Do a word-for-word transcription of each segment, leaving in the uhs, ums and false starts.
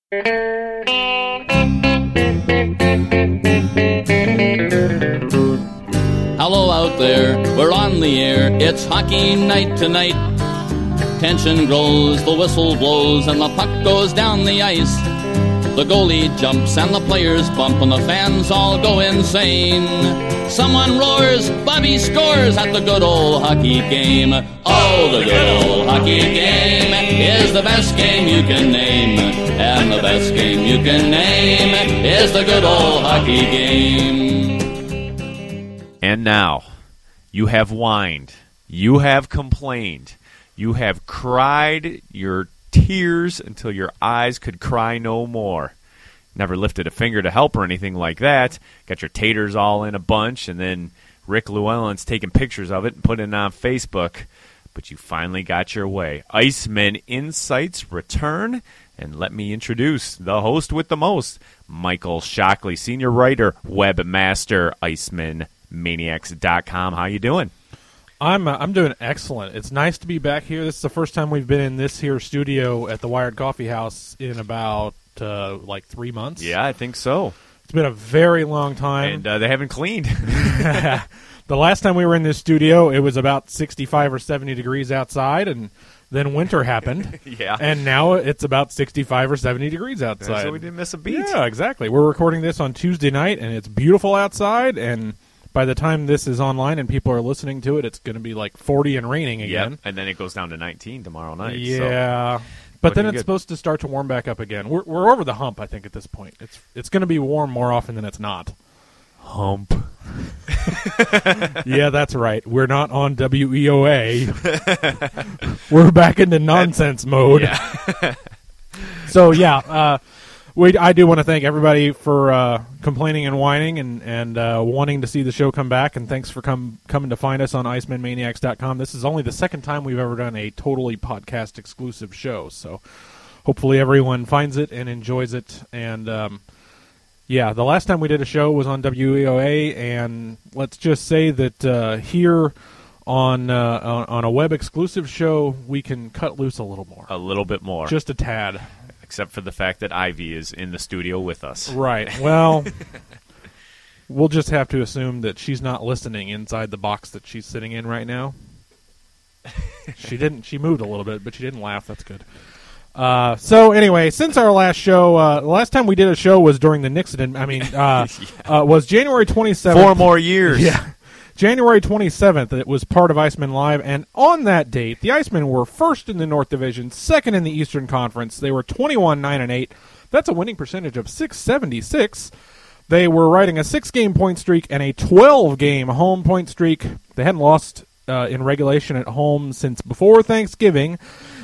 Hello out there, we're on the air, it's hockey night tonight. Tension grows, the whistle blows, and the puck goes down the ice. The goalie jumps and the players bump and the fans all go insane. Someone roars, Bobby scores at the good old hockey game. Oh, the good old hockey game is the best game you can name. And the best game you can name is the good old hockey game. And now, you have whined, you have complained, you have cried your tears until your eyes could cry no more. Never lifted a finger to help or anything like that. Got your taters all in a bunch, and then Rick Llewellyn's taking pictures of it and putting it on Facebook. But you finally got your way. Iceman Insights return, and let me introduce the host with the most, Michael Shockley, senior writer, webmaster, Iceman Maniacs dot com. How you doing? I'm uh, I'm doing excellent. It's nice to be back here. This is the first time we've been in this here studio at the Wired Coffee House in about uh, like three months. Yeah, I think so. It's been a very long time. And uh, they haven't cleaned. The last time we were in this studio, it was about sixty-five or seventy degrees outside, and then winter happened. Yeah. And now it's about sixty-five or seventy degrees outside. So we didn't miss a beat. Yeah, exactly. We're recording this on Tuesday night, and it's beautiful outside, and by the time this is online and people are listening to it, it's going to be like forty and raining again. Yep. And then it goes down to nineteen tomorrow night. Yeah. So. But then it's good. supposed to start to warm back up again. We're we're over the hump, I think, at this point. It's it's going to be warm more often than it's not. Hump. Yeah, that's right. We're not on W E O A. We're back into nonsense mode. Yeah. So, yeah, uh, we, I do want to thank everybody for uh, complaining and whining and, and uh, wanting to see the show come back, and thanks for come, coming to find us on Iceman Maniacs dot com. This is only the second time we've ever done a totally podcast-exclusive show, so hopefully everyone finds it and enjoys it. And, um, yeah, the last time we did a show was on W E O A, and let's just say that uh, here on, uh, on on a web-exclusive show, we can cut loose a little more. A little bit more. Just a tad. Except for the fact that Ivy is in the studio with us. Right. Well, we'll just have to assume that she's not listening inside the box that she's sitting in right now. She didn't. She moved a little bit, but she didn't laugh. That's good. Uh, so anyway, since our last show, uh, the last time we did a show was during the Nixon. I mean, uh, yeah. uh, was January twenty-seventh. Four more years. Yeah. January twenty-seventh, it was part of Iceman Live, and on that date, the Icemen were first in the North Division, second in the Eastern Conference. They were twenty-one nine and eight. That's a winning percentage of six seventy-six. They were riding a six-game point streak and a twelve-game home point streak. They hadn't lost uh, in regulation at home since before Thanksgiving,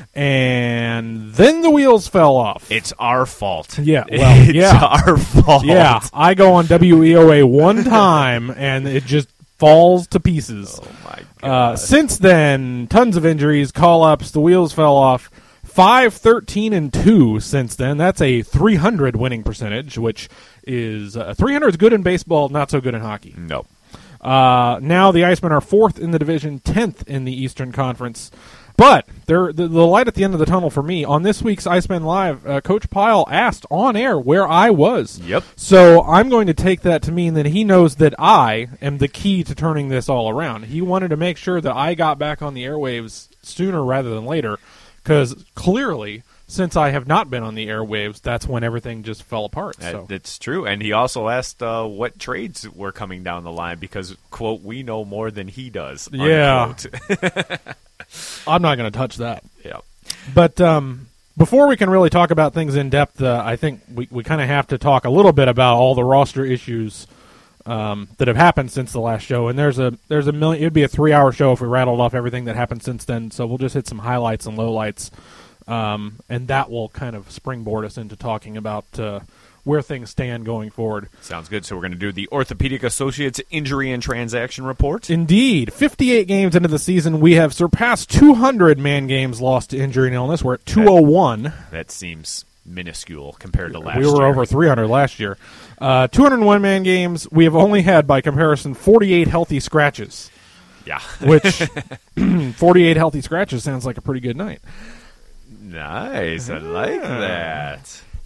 and then the wheels fell off. It's our fault. Yeah, well, it's yeah. our fault. Yeah, I go on W E O A one time, and it just falls to pieces. Oh, my God. Uh, since then, tons of injuries, call-ups, the wheels fell off. five thirteen and two since then. That's a three hundred winning percentage, which is uh, three hundred is good in baseball, not so good in hockey. No. Uh, now the Icemen are fourth in the division, tenth in the Eastern Conference. But they're, the, the light at the end of the tunnel for me, on this week's Iceman Live, uh, Coach Pyle asked on air where I was. Yep. So I'm going to take that to mean that he knows that I am the key to turning this all around. He wanted to make sure that I got back on the airwaves sooner rather than later, because clearly, since I have not been on the airwaves, that's when everything just fell apart. That, So. That's true. And he also asked uh, what trades were coming down the line because, quote, we know more than he does, Yeah. unquote. I'm not going to touch that. Yeah. But um, before we can really talk about things in depth, uh, I think we, we kind of have to talk a little bit about all the roster issues um, that have happened since the last show. And there's a there's a million. It'd be a three hour show if we rattled off everything that happened since then. So we'll just hit some highlights and lowlights, um, and that will kind of springboard us into talking about uh, where things stand going forward. Sounds good. So we're going to do the Orthopedic Associates Injury and Transaction Report. Indeed. fifty-eight games into the season, we have surpassed two hundred man games lost to injury and illness. We're at two oh one. That seems minuscule compared to last we year. were over three hundred last year. Uh, two hundred one man games. We have only had, by comparison, forty-eight healthy scratches. Yeah. Which, forty-eight healthy scratches sounds like a pretty good night. Nice. I like Yeah. that.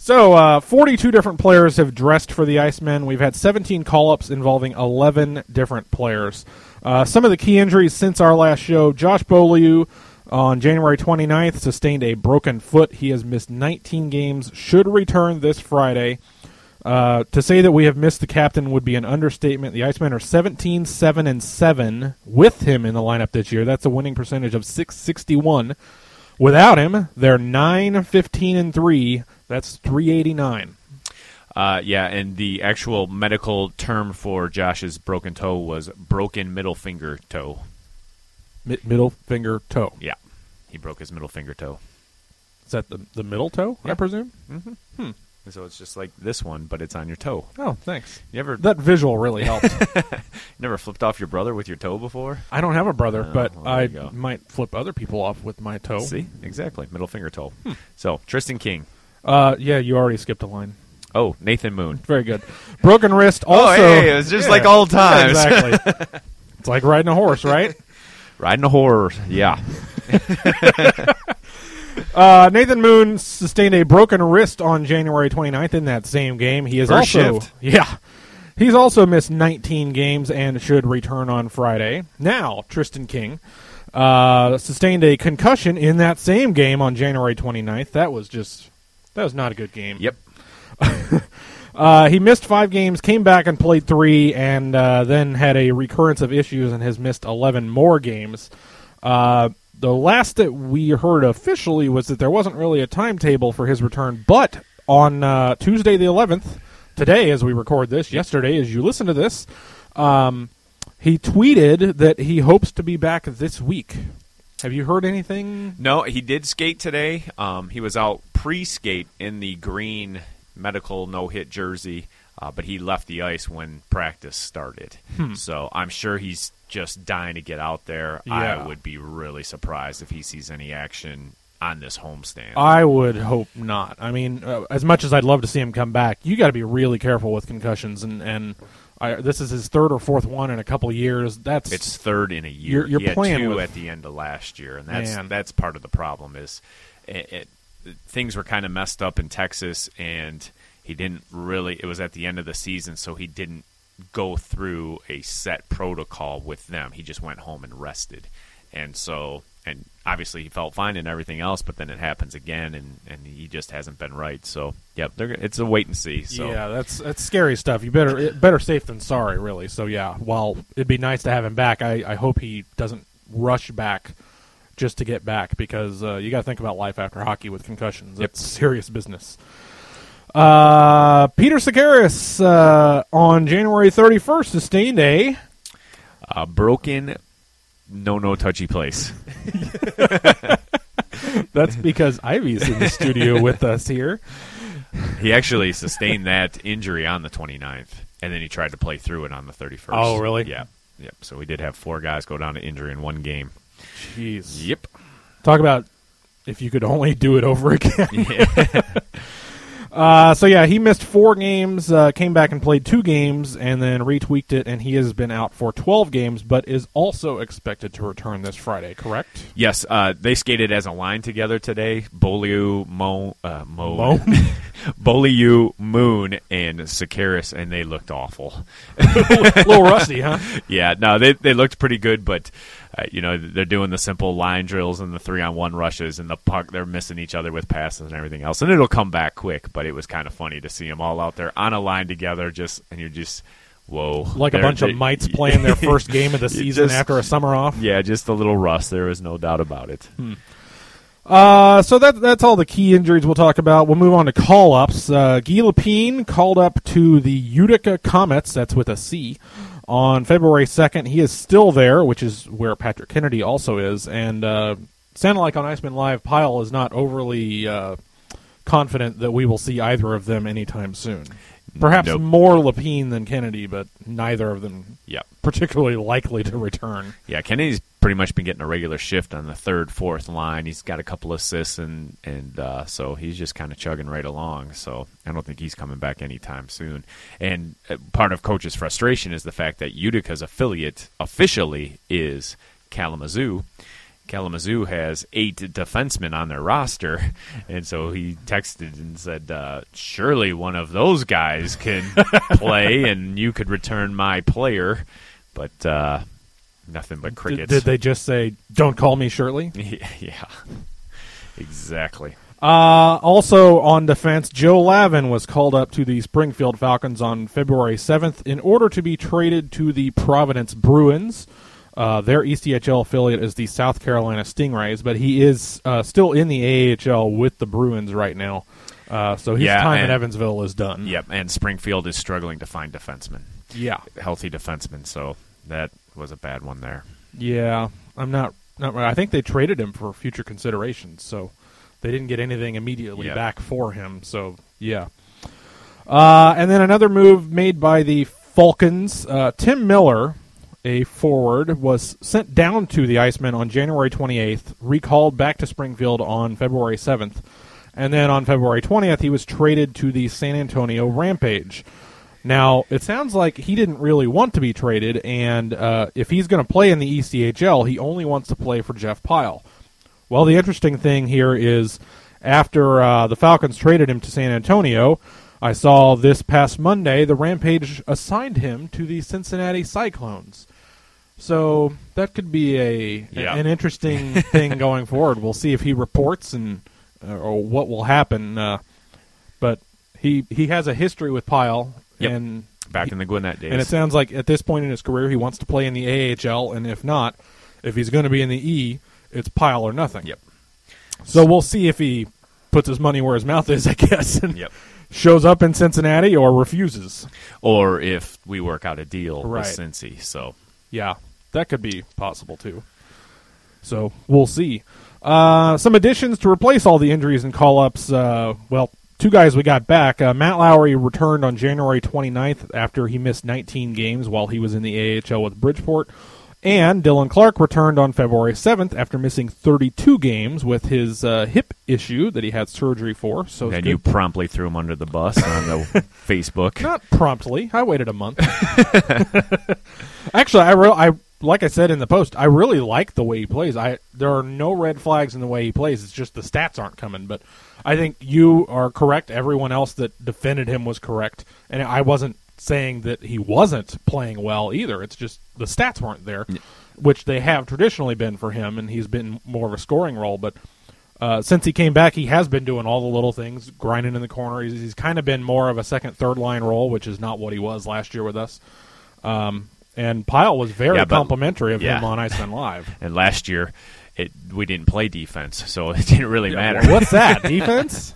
So, uh, forty-two different players have dressed for the Icemen. We've had seventeen call-ups involving eleven different players. Uh, some of the key injuries since our last show, Josh Beaulieu on January twenty-ninth sustained a broken foot. He has missed nineteen games, should return this Friday. Uh, to say that we have missed the captain would be an understatement. The Icemen are seventeen, seven, and seven with him in the lineup this year. That's a winning percentage of six sixty-one. Without him, they're nine, fifteen, and three. That's three eighty-nine. Uh, yeah, and the actual medical term for Josh's broken toe was broken middle finger toe. Mi- middle finger toe. Yeah, he broke his middle finger toe. Is that the, the middle toe, Yeah. I presume? Mm-hmm. Hmm. So it's just like this one, but it's on your toe. Oh, thanks. You ever That visual really helped. never flipped off your brother with your toe before? I don't have a brother, Oh, but well, there I you go. might flip other people off with my toe. See? Exactly. Middle finger toe. So, Tristan King. Uh, yeah, you already skipped a line. Oh, Nathan Moon. Very good. Broken wrist also. Oh, hey, it was just like old times. Exactly. It's like riding a horse, right? Riding a horse. Yeah. Uh, Nathan Moon sustained a broken wrist on January twenty-ninth in that same game. He is First also shift. yeah. He's also missed nineteen games and should return on Friday. Now, Tristan King uh, sustained a concussion in that same game on January twenty-ninth. That was just that was not a good game. Yep. Uh, he missed five games, came back and played three, and uh, then had a recurrence of issues and has missed eleven more games. Uh, the last that we heard officially was that there wasn't really a timetable for his return, but on uh, Tuesday the eleventh, today as we record this, yesterday as you listen to this, um, he tweeted that he hopes to be back this week. Have you heard anything? No, he did skate today. Um, he was out pre-skate in the green medical no-hit jersey, uh, but he left the ice when practice started. Hmm. So I'm sure he's just dying to get out there. Yeah. I would be really surprised if he sees any action on this homestand. I would hope not. I mean, uh, as much as I'd love to see him come back, you got to be really careful with concussions. And, and I, this is his third or fourth one in a couple of years. That's It's third in a year. You're- you're he had playing two with- at the end of last year, and that's Man. that's part of the problem. Is it, it, things were kind of messed up in Texas, and he didn't really. It was at the end of the season, so he didn't go through a set protocol with them. He just went home and rested, and so and obviously he felt fine and everything else, but then it happens again, and, and he just hasn't been right. So yep, they're, it's a wait and see. So yeah, that's that's scary stuff. You better it, better safe than sorry, really. So yeah, while it'd be nice to have him back, I, I hope he doesn't rush back just to get back, because uh, you got to think about life after hockey with concussions. Yep. It's serious business. Uh, Peter Sakaris uh, on January thirty-first sustained a a broken, no no touchy place. That's because Ivy's in the studio with us here. He actually sustained that injury on the twenty-ninth, and then he tried to play through it on the thirty-first. Oh, really? Yeah. Yep. So we did have four guys go down to injury in one game. Jeez. Yep. Talk about if you could only do it over again. Yeah. Uh, so, yeah, he missed four games, uh, came back and played two games, and then retweaked it, and he has been out for twelve games, but is also expected to return this Friday, correct? Yes, uh, they skated as a line together today. Beaulieu, Mo, uh, Mo, Mo? Beaulieu, Moon, and Sakaris, and they looked awful. A little rusty, huh? Yeah, no, they they looked pretty good, but uh, you know, they're doing the simple line drills and the three on one rushes, and the puck, they're missing each other with passes and everything else, and it'll come back quick. But it was kind of funny to see them all out there on a line together, just and you're just whoa, Like a They're- bunch they- of mites playing their first game of the You season just- after a summer off. Yeah, just a little rust. There was no doubt about it. Uh, so that that's all the key injuries we'll talk about. We'll move on to call-ups. Uh, Guy Lepine called up to the Utica Comets, that's with a C, on February second. He is still there, which is where Patrick Kennedy also is, and uh, sounded like on Iceman Live, Pyle is not overly uh, confident that we will see either of them anytime soon. Perhaps Nope. more Lepine than Kennedy, but neither of them Yep. particularly likely to return. Yeah, Kennedy's pretty much been getting a regular shift on the third, fourth line. He's got a couple assists, and and uh, so he's just kind of chugging right along. So I don't think he's coming back anytime soon. And uh, part of Coach's frustration is the fact that Utica's affiliate officially is Kalamazoo, Kalamazoo has eight defensemen on their roster, and so he texted and said, uh, surely one of those guys can play, and you could return my player. But uh, nothing but crickets. Did, did they just say, don't call me Shirley? Yeah, exactly. Uh, also on defense, Joe Lavin was called up to the Springfield Falcons on February seventh in order to be traded to the Providence Bruins. Uh, their E C H L affiliate is the South Carolina Stingrays, but he is uh, still in the A A H L with the Bruins right now. Uh, so his yeah, time and, in Evansville is done. Yep, and Springfield is struggling to find defensemen. Yeah. Healthy defensemen, so that was a bad one there. Yeah, I'm not, not I think they traded him for future considerations, so they didn't get anything immediately yep. back for him. So, yeah. Uh, and then another move made by the Falcons, uh, Tim Miller, a forward, was sent down to the Icemen on January twenty-eighth, recalled back to Springfield on February seventh, and then on February twentieth he was traded to the San Antonio Rampage. Now, it sounds like he didn't really want to be traded, and uh, if he's going to play in the E C H L, he only wants to play for Jeff Pyle. Well, the interesting thing here is after uh, the Falcons traded him to San Antonio, I saw this past Monday the Rampage assigned him to the Cincinnati Cyclones. So that could be a yeah. an interesting thing going forward. We'll see if he reports and uh, or what will happen. Uh, but he he has a history with Pyle, yep. and back he, in the Gwinnett days. And it sounds like at this point in his career, he wants to play in the A A H L, and if not, if he's going to be in the E, it's Pyle or nothing. Yep. So we'll see if he puts his money where his mouth is, I guess, and yep. shows up in Cincinnati or refuses. Or if we work out a deal right. with Cincy. So. Yeah, that could be possible, too. So we'll see. Uh, some additions to replace all the injuries and call-ups. Uh, well, two guys we got back. Uh, Matt Lowry returned on January twenty-ninth after he missed nineteen games while he was in the A A H L with Bridgeport. And Dylan Clark returned on February seventh after missing thirty-two games with his uh, hip issue that he had surgery for. So and you promptly threw him under the bus on the Facebook. Not promptly. I waited a month. Actually, I, re- I like I said in the post, I really like the way he plays. I there are no red flags in the way he plays. It's just the stats aren't coming. But I think you are correct. Everyone else that defended him was correct, and I wasn't saying that he wasn't playing well either. It's just the stats weren't there, yeah. which they have traditionally been for him, and he's been more of a scoring role. But uh, since he came back, he has been doing all the little things, grinding in the corner. He's, he's kind of been more of a second, third line role, which is not what he was last year with us. Um, and Pyle was very yeah, but, complimentary of yeah. him on Iceman Live. And last year, it we didn't play defense, so it didn't really yeah, matter. Well, what's that, defense?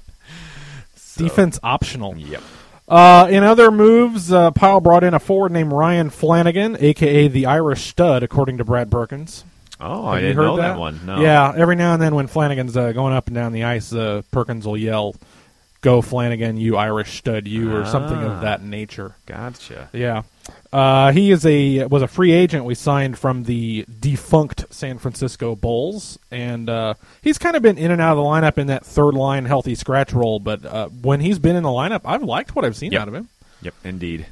So, defense optional. Yep. Uh, in other moves, uh, Pyle brought in a forward named Ryan Flanagan, a k a the Irish Stud, according to Brad Perkins. Oh, Have I didn't heard know that? that one. No. Yeah, every now and then when Flanagan's uh, going up and down the ice, uh, Perkins will yell, "Go Flanagan, you Irish Stud, you," or ah, something of that nature. Gotcha. Yeah. Uh, he is a was a free agent we signed from the defunct San Francisco Bulls, and uh, he's kind of been in and out of the lineup in that third line healthy scratch role. But uh, when he's been in the lineup, I've liked what I've seen yep. out of him. Yep, indeed.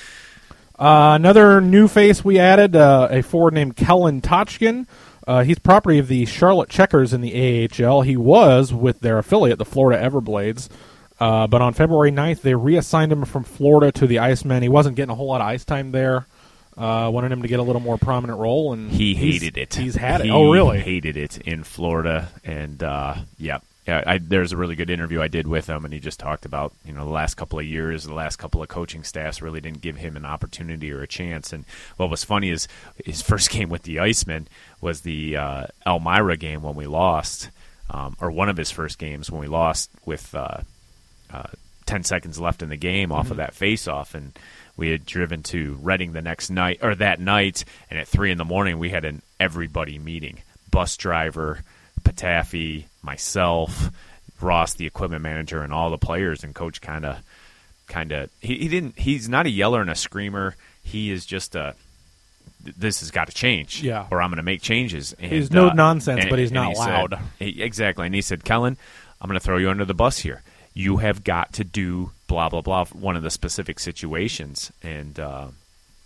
Uh, another new face we added, uh, a forward named Kellen Tochkin. Uh, he's property of the Charlotte Checkers in the A A H L. He was with their affiliate, the Florida Everblades. Uh, but on February ninth, they reassigned him from Florida to the Icemen. He wasn't getting a whole lot of ice time there. Uh, wanted him to get a little more prominent role, and he hated it. He's had it. He oh, really? Hated it in Florida, and uh, yeah, yeah. I, there's a really good interview I did with him, and he just talked about you know the last couple of years, the last couple of coaching staffs really didn't give him an opportunity or a chance. And what was funny is his first game with the Icemen was the uh, Elmira game when we lost, um, or one of his first games when we lost with. Uh, Uh, ten seconds left in the game off mm-hmm. of that face-off, and we had driven to Reading the next night, or that night, and at three in the morning we had an everybody meeting. Bus driver, Patafi, myself, Ross, the equipment manager, and all the players, and Coach kind of, kind of, he, he didn't, he's not a yeller and a screamer. He is just a, this has got to change, yeah. or I'm going to make changes. And, he's no uh, nonsense, and, but he's not he loud. Said, he, exactly, and he said, Kellen, I'm going to throw you under the bus here. You have got to do blah, blah, blah, one of the specific situations. And uh,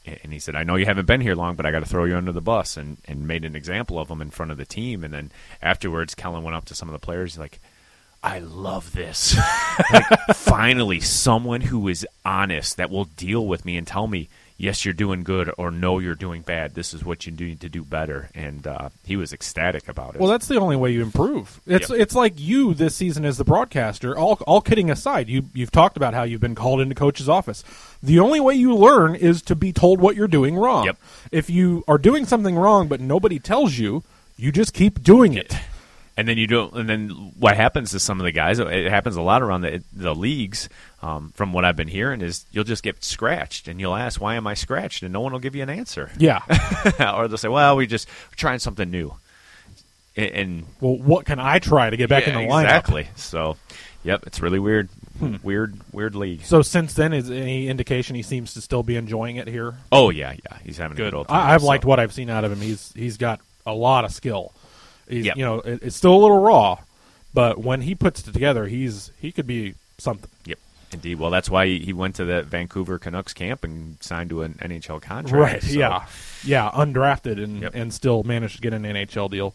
And he said, I know you haven't been here long, but I got to throw you under the bus, and, and made an example of him in front of the team. And then afterwards, Kellen went up to some of the players. He's like, I love this. Like, finally, someone who is honest, that will deal with me and tell me, yes, you're doing good, or no, you're doing bad. This is what you need to do better. And uh, he was ecstatic about it. Well, that's the only way you improve. It's yep. it's like you this season as the broadcaster. All all kidding aside, you you've talked about how you've been called into coach's office. The only way you learn is to be told what you're doing wrong. Yep. If you are doing something wrong but nobody tells you, you just keep doing it. And then you don't. And then what happens to some of the guys? It happens a lot around the the leagues. Um, from what I've been hearing, is you'll just get scratched, and you'll ask, "Why am I scratched?" And no one will give you an answer. Yeah. Or they'll say, "Well, we just we're trying something new." And, and well, what can I try to get back yeah, in the lineup? Exactly. So, yep, it's really weird, hmm. weird, weird league. So since then, is any indication he seems to still be enjoying it here? Oh yeah, yeah, he's having good. a good old time. I, I've so. liked what I've seen out of him. He's he's got a lot of skill. He's, yep. You know, it, it's still a little raw, but when he puts it together, he's he could be something. Yep. Indeed. Well, that's why he went to the Vancouver Canucks camp and signed to an N H L contract. Right, so. yeah. Yeah, undrafted and, yep. and still managed to get an N H L deal.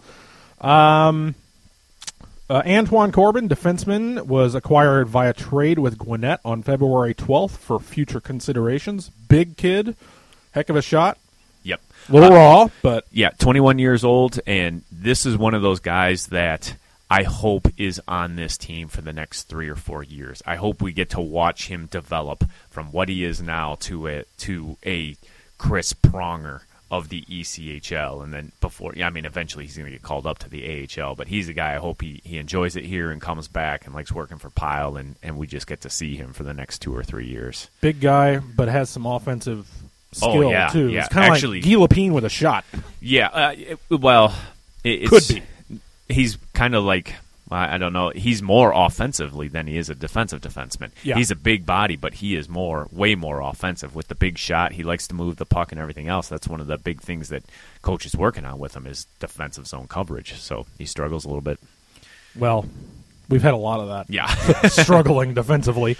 Um, uh, Antoine Corbin, defenseman, was acquired via trade with Gwinnett on February twelfth for future considerations. Big kid, heck of a shot. Yep. A little uh, raw, but... Yeah, twenty-one years old, and this is one of those guys that I hope is on this team for the next three or four years. I hope we get to watch him develop from what he is now to a to a Chris Pronger of the E C H L, and then before, yeah, I mean, eventually he's going to get called up to the A H L, but he's a guy I hope he, he enjoys it here and comes back and likes working for Pyle, and, and we just get to see him for the next two or three years. Big guy, but has some offensive skill, oh, yeah, too. Yeah. It's kind of Actually, like Guy Lepine with a shot. Yeah, uh, it, well, it, it's, could be. He's kind of like, I don't know, he's more offensively than he is a defensive defenseman. Yeah. He's a big body, but he is more, way more offensive with the big shot. He likes to move the puck and everything else. That's one of the big things that coach is working on with him is defensive zone coverage. So he struggles a little bit. Well, we've had a lot of that. Yeah. Struggling defensively.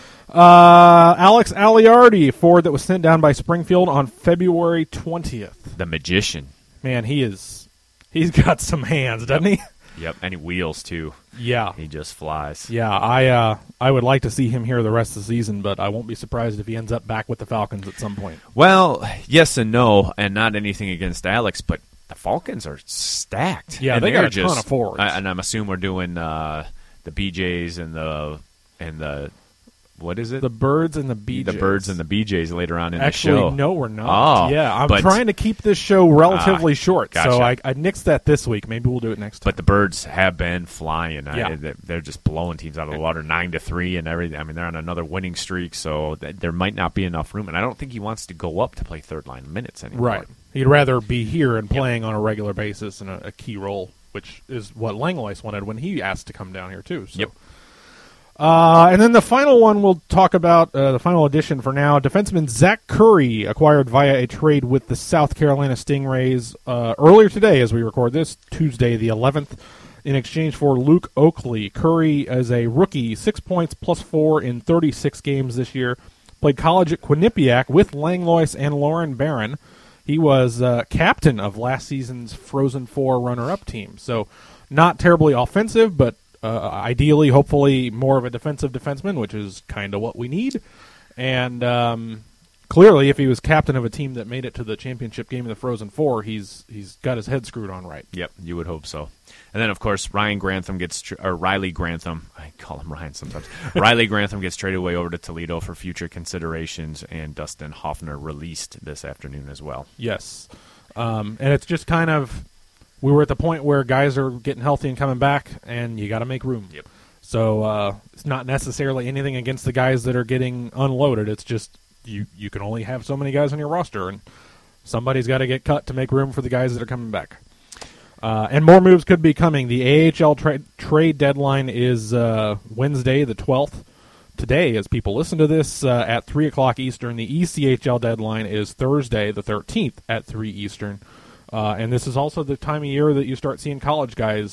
Uh, Alex Aliardi, forward that was sent down by Springfield on February twentieth. The magician. Man, he is, he's got some hands, doesn't he? Yep, and he wheels too. Yeah. He just flies. Yeah, I uh, I would like to see him here the rest of the season, but I won't be surprised if he ends up back with the Falcons at some point. Well, yes and no, and not anything against Alex, but the Falcons are stacked. Yeah, and they got a just, ton of forwards. Uh, and I'm assuming we're doing uh, the B Js and the and the what is it? The Birds and the B Js. The Birds and the B Js later on in Actually, the show. no, we're not. Oh, yeah, I'm but, trying to keep this show relatively uh, short, gotcha. so I, I nixed that this week. Maybe we'll do it next time. But the Birds have been flying. Yeah. I, they're just blowing teams out of the water, nine to three, and everything. I mean, they're on another winning streak, so th- there might not be enough room. And I don't think he wants to go up to play third line minutes anymore. Right. He'd rather be here and playing yep. on a regular basis in a, a key role, which is what Langlois wanted when he asked to come down here too. So. Yep. Uh, and then the final one we'll talk about, uh, the final edition for now, defenseman Zach Curry, acquired via a trade with the South Carolina Stingrays uh, earlier today as we record this, Tuesday the eleventh, in exchange for Luke Oakley. Curry is a rookie, six points plus four in thirty-six games this year, played college at Quinnipiac with Langlois and Lauren Barron. He was uh, captain of last season's Frozen Four runner-up team, so not terribly offensive, but Uh, ideally, hopefully, more of a defensive defenseman, which is kind of what we need. And um, clearly, if he was captain of a team that made it to the championship game of the Frozen Four, he's he's got his head screwed on right. Yep, you would hope so. And then, of course, Ryan Grantham gets tra- or Riley Grantham. I call him Ryan sometimes. Riley Grantham gets traded away over to Toledo for future considerations, and Dustin Hoffner released this afternoon as well. Yes, um, and it's just kind of. We were at the point where guys are getting healthy and coming back, and you got to make room. Yep. So uh, it's not necessarily anything against the guys that are getting unloaded. It's just you, you can only have so many guys on your roster, and somebody's got to get cut to make room for the guys that are coming back. Uh, and more moves could be coming. The A H L tra- trade deadline is uh, Wednesday the twelfth. Today, as people listen to this, uh, at three o'clock Eastern. The E C H L deadline is Thursday the thirteenth at three Eastern. Uh, and this is also the time of year that you start seeing college guys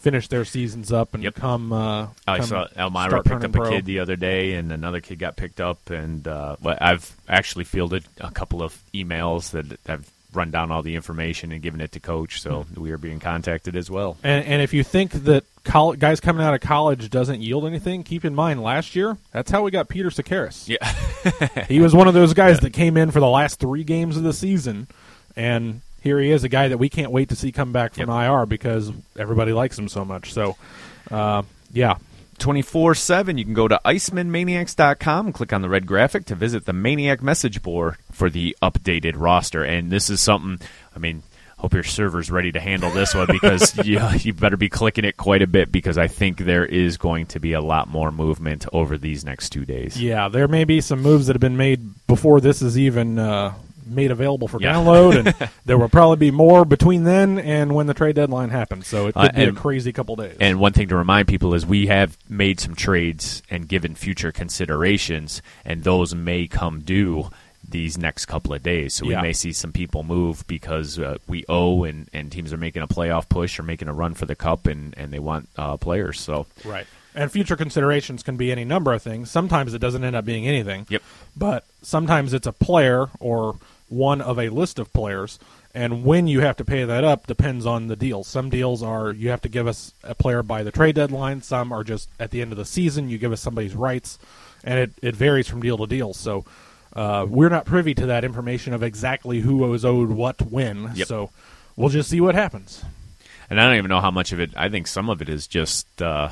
finish their seasons up and Yep. come. Uh, I come saw Elmira start picked turning up a pro. kid the other day, and another kid got picked up. And uh, well, I've actually fielded a couple of emails that have run down all the information and given it to Coach, so we are being contacted as well. And, and if you think that col- guys coming out of college doesn't yield anything, keep in mind last year, that's how we got Peter Sakaris. Yeah. He was one of those guys that came in for the last three games of the season, and here he is, a guy that we can't wait to see come back from Yep. I R because everybody likes him so much. So, uh, yeah. twenty-four seven, you can go to iceman maniacs dot com and click on the red graphic to visit the Maniac message board for the updated roster. And this is something, I mean, hope your server's ready to handle this one because you, you better be clicking it quite a bit because I think there is going to be a lot more movement over these next two days. Yeah, there may be some moves that have been made before this is even uh, made available for Yeah. download, and there will probably be more between then and when the trade deadline happens. So it could Uh, be and- a crazy couple days. And one thing to remind people is we have made some trades and given future considerations, and those may come due these next couple of days. So we Yeah. may see some people move because uh, we owe and, and teams are making a playoff push or making a run for the cup, and, and they want uh, players. So Right. And future considerations can be any number of things. Sometimes it doesn't end up being anything. Yep. But sometimes it's a player or one of a list of players, and when you have to pay that up depends on the deal. Some deals are you have to give us a player by the trade deadline. Some are just at the end of the season you give us somebody's rights, and it, it varies from deal to deal. So uh, we're not privy to that information of exactly who was owed what when. Yep. So we'll just see what happens. And I don't even know how much of it. I think some of it is just uh,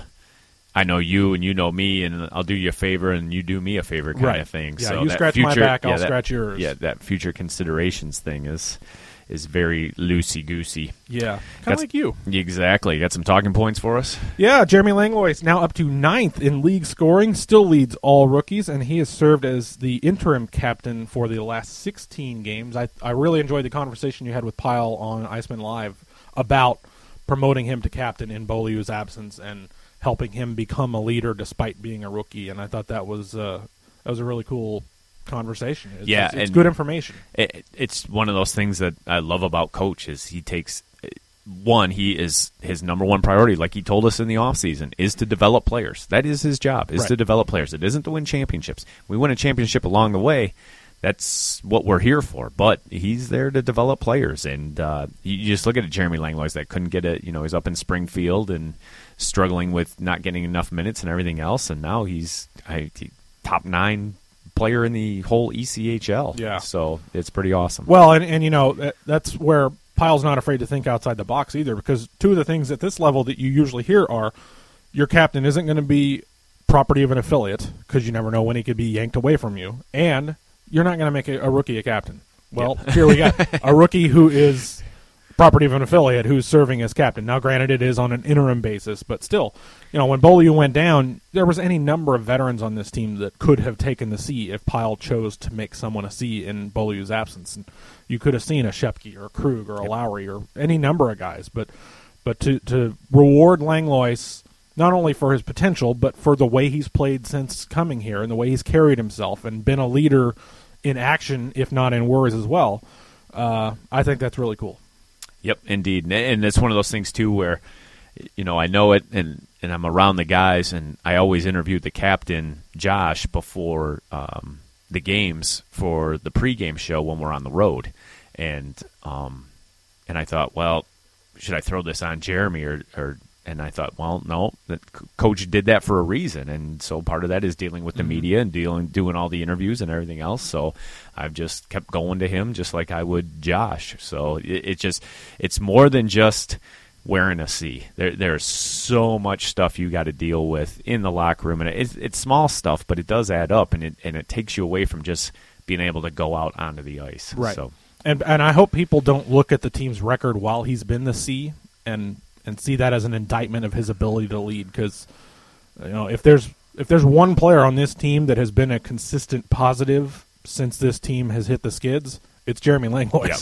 I know you and you know me, and I'll do you a favor and you do me a favor kind Right. of thing. Yeah, so you that scratch my future, back, I'll yeah, that- scratch yours. Yeah, that future considerations thing is is very loosey goosey. Yeah, kind of That's- like you. Exactly. You got some talking points for us? Yeah, Jeremy Langlois is now up to ninth in league scoring, still leads all rookies, and he has served as the interim captain for the last sixteen games. I, I really enjoyed the conversation you had with Pyle on Iceman Live about promoting him to captain in Beaulieu's absence and helping him become a leader despite being a rookie, and I thought that was uh, that was a really cool conversation. It's, Yeah, it's, it's and- good information. It, it's one of those things that I love about Coach is he takes one, he is his number one priority, like he told us in the offseason, is to develop players. That is his job, is Right. to develop players. It isn't to win championships. We win a championship along the way. That's what we're here for. But he's there to develop players. And uh, you, you just look at it, Jeremy Langlois that couldn't get it. You know, he's up in Springfield and struggling with not getting enough minutes and everything else. And now he's I, he, top nine player in the whole E C H L. Yeah. So it's pretty awesome. Well, and, and you know, that, that's where Pyle's not afraid to think outside the box either, because two of the things at this level that you usually hear are your captain isn't going to be property of an affiliate, because you never know when he could be yanked away from you, and you're not going to make a, a rookie a captain. Well, here we got a rookie who is property of an affiliate who's serving as captain. Now, granted, it is on an interim basis, but still, you know, when Beaulieu went down, there was any number of veterans on this team that could have taken the C if Pyle chose to make someone a C in Beaulieu's absence. And you could have seen a Shepke or a Krug or a Lowry or any number of guys, but but to to reward Langlois not only for his potential, but for the way he's played since coming here and the way he's carried himself and been a leader in action, if not in words as well, uh, I think that's really cool. Yep, indeed. And- And it's one of those things, too, where, you know, I know it, and, and I'm around the guys, and I always interviewed the captain, Josh, before um, the games for the pregame show when we're on the road. And um, and I thought, well, should I throw this on Jeremy? or, or And I thought, well, no, that Coach did that for a reason. And so part of that is dealing with the Mm-hmm. media and dealing doing all the interviews and everything else. So I've just kept going to him just like I would Josh. So it, it just it's more than just wearing a C. There, there's so much stuff you got to deal with in the locker room. And it's, it's small stuff, but it does add up, and it, and it takes you away from just being able to go out onto the ice. Right. So, And and I hope people don't look at the team's record while he's been the C and and see that as an indictment of his ability to lead, because you know if there's if there's one player on this team that has been a consistent positive since this team has hit the skids, it's Jeremy Langlois. Yep.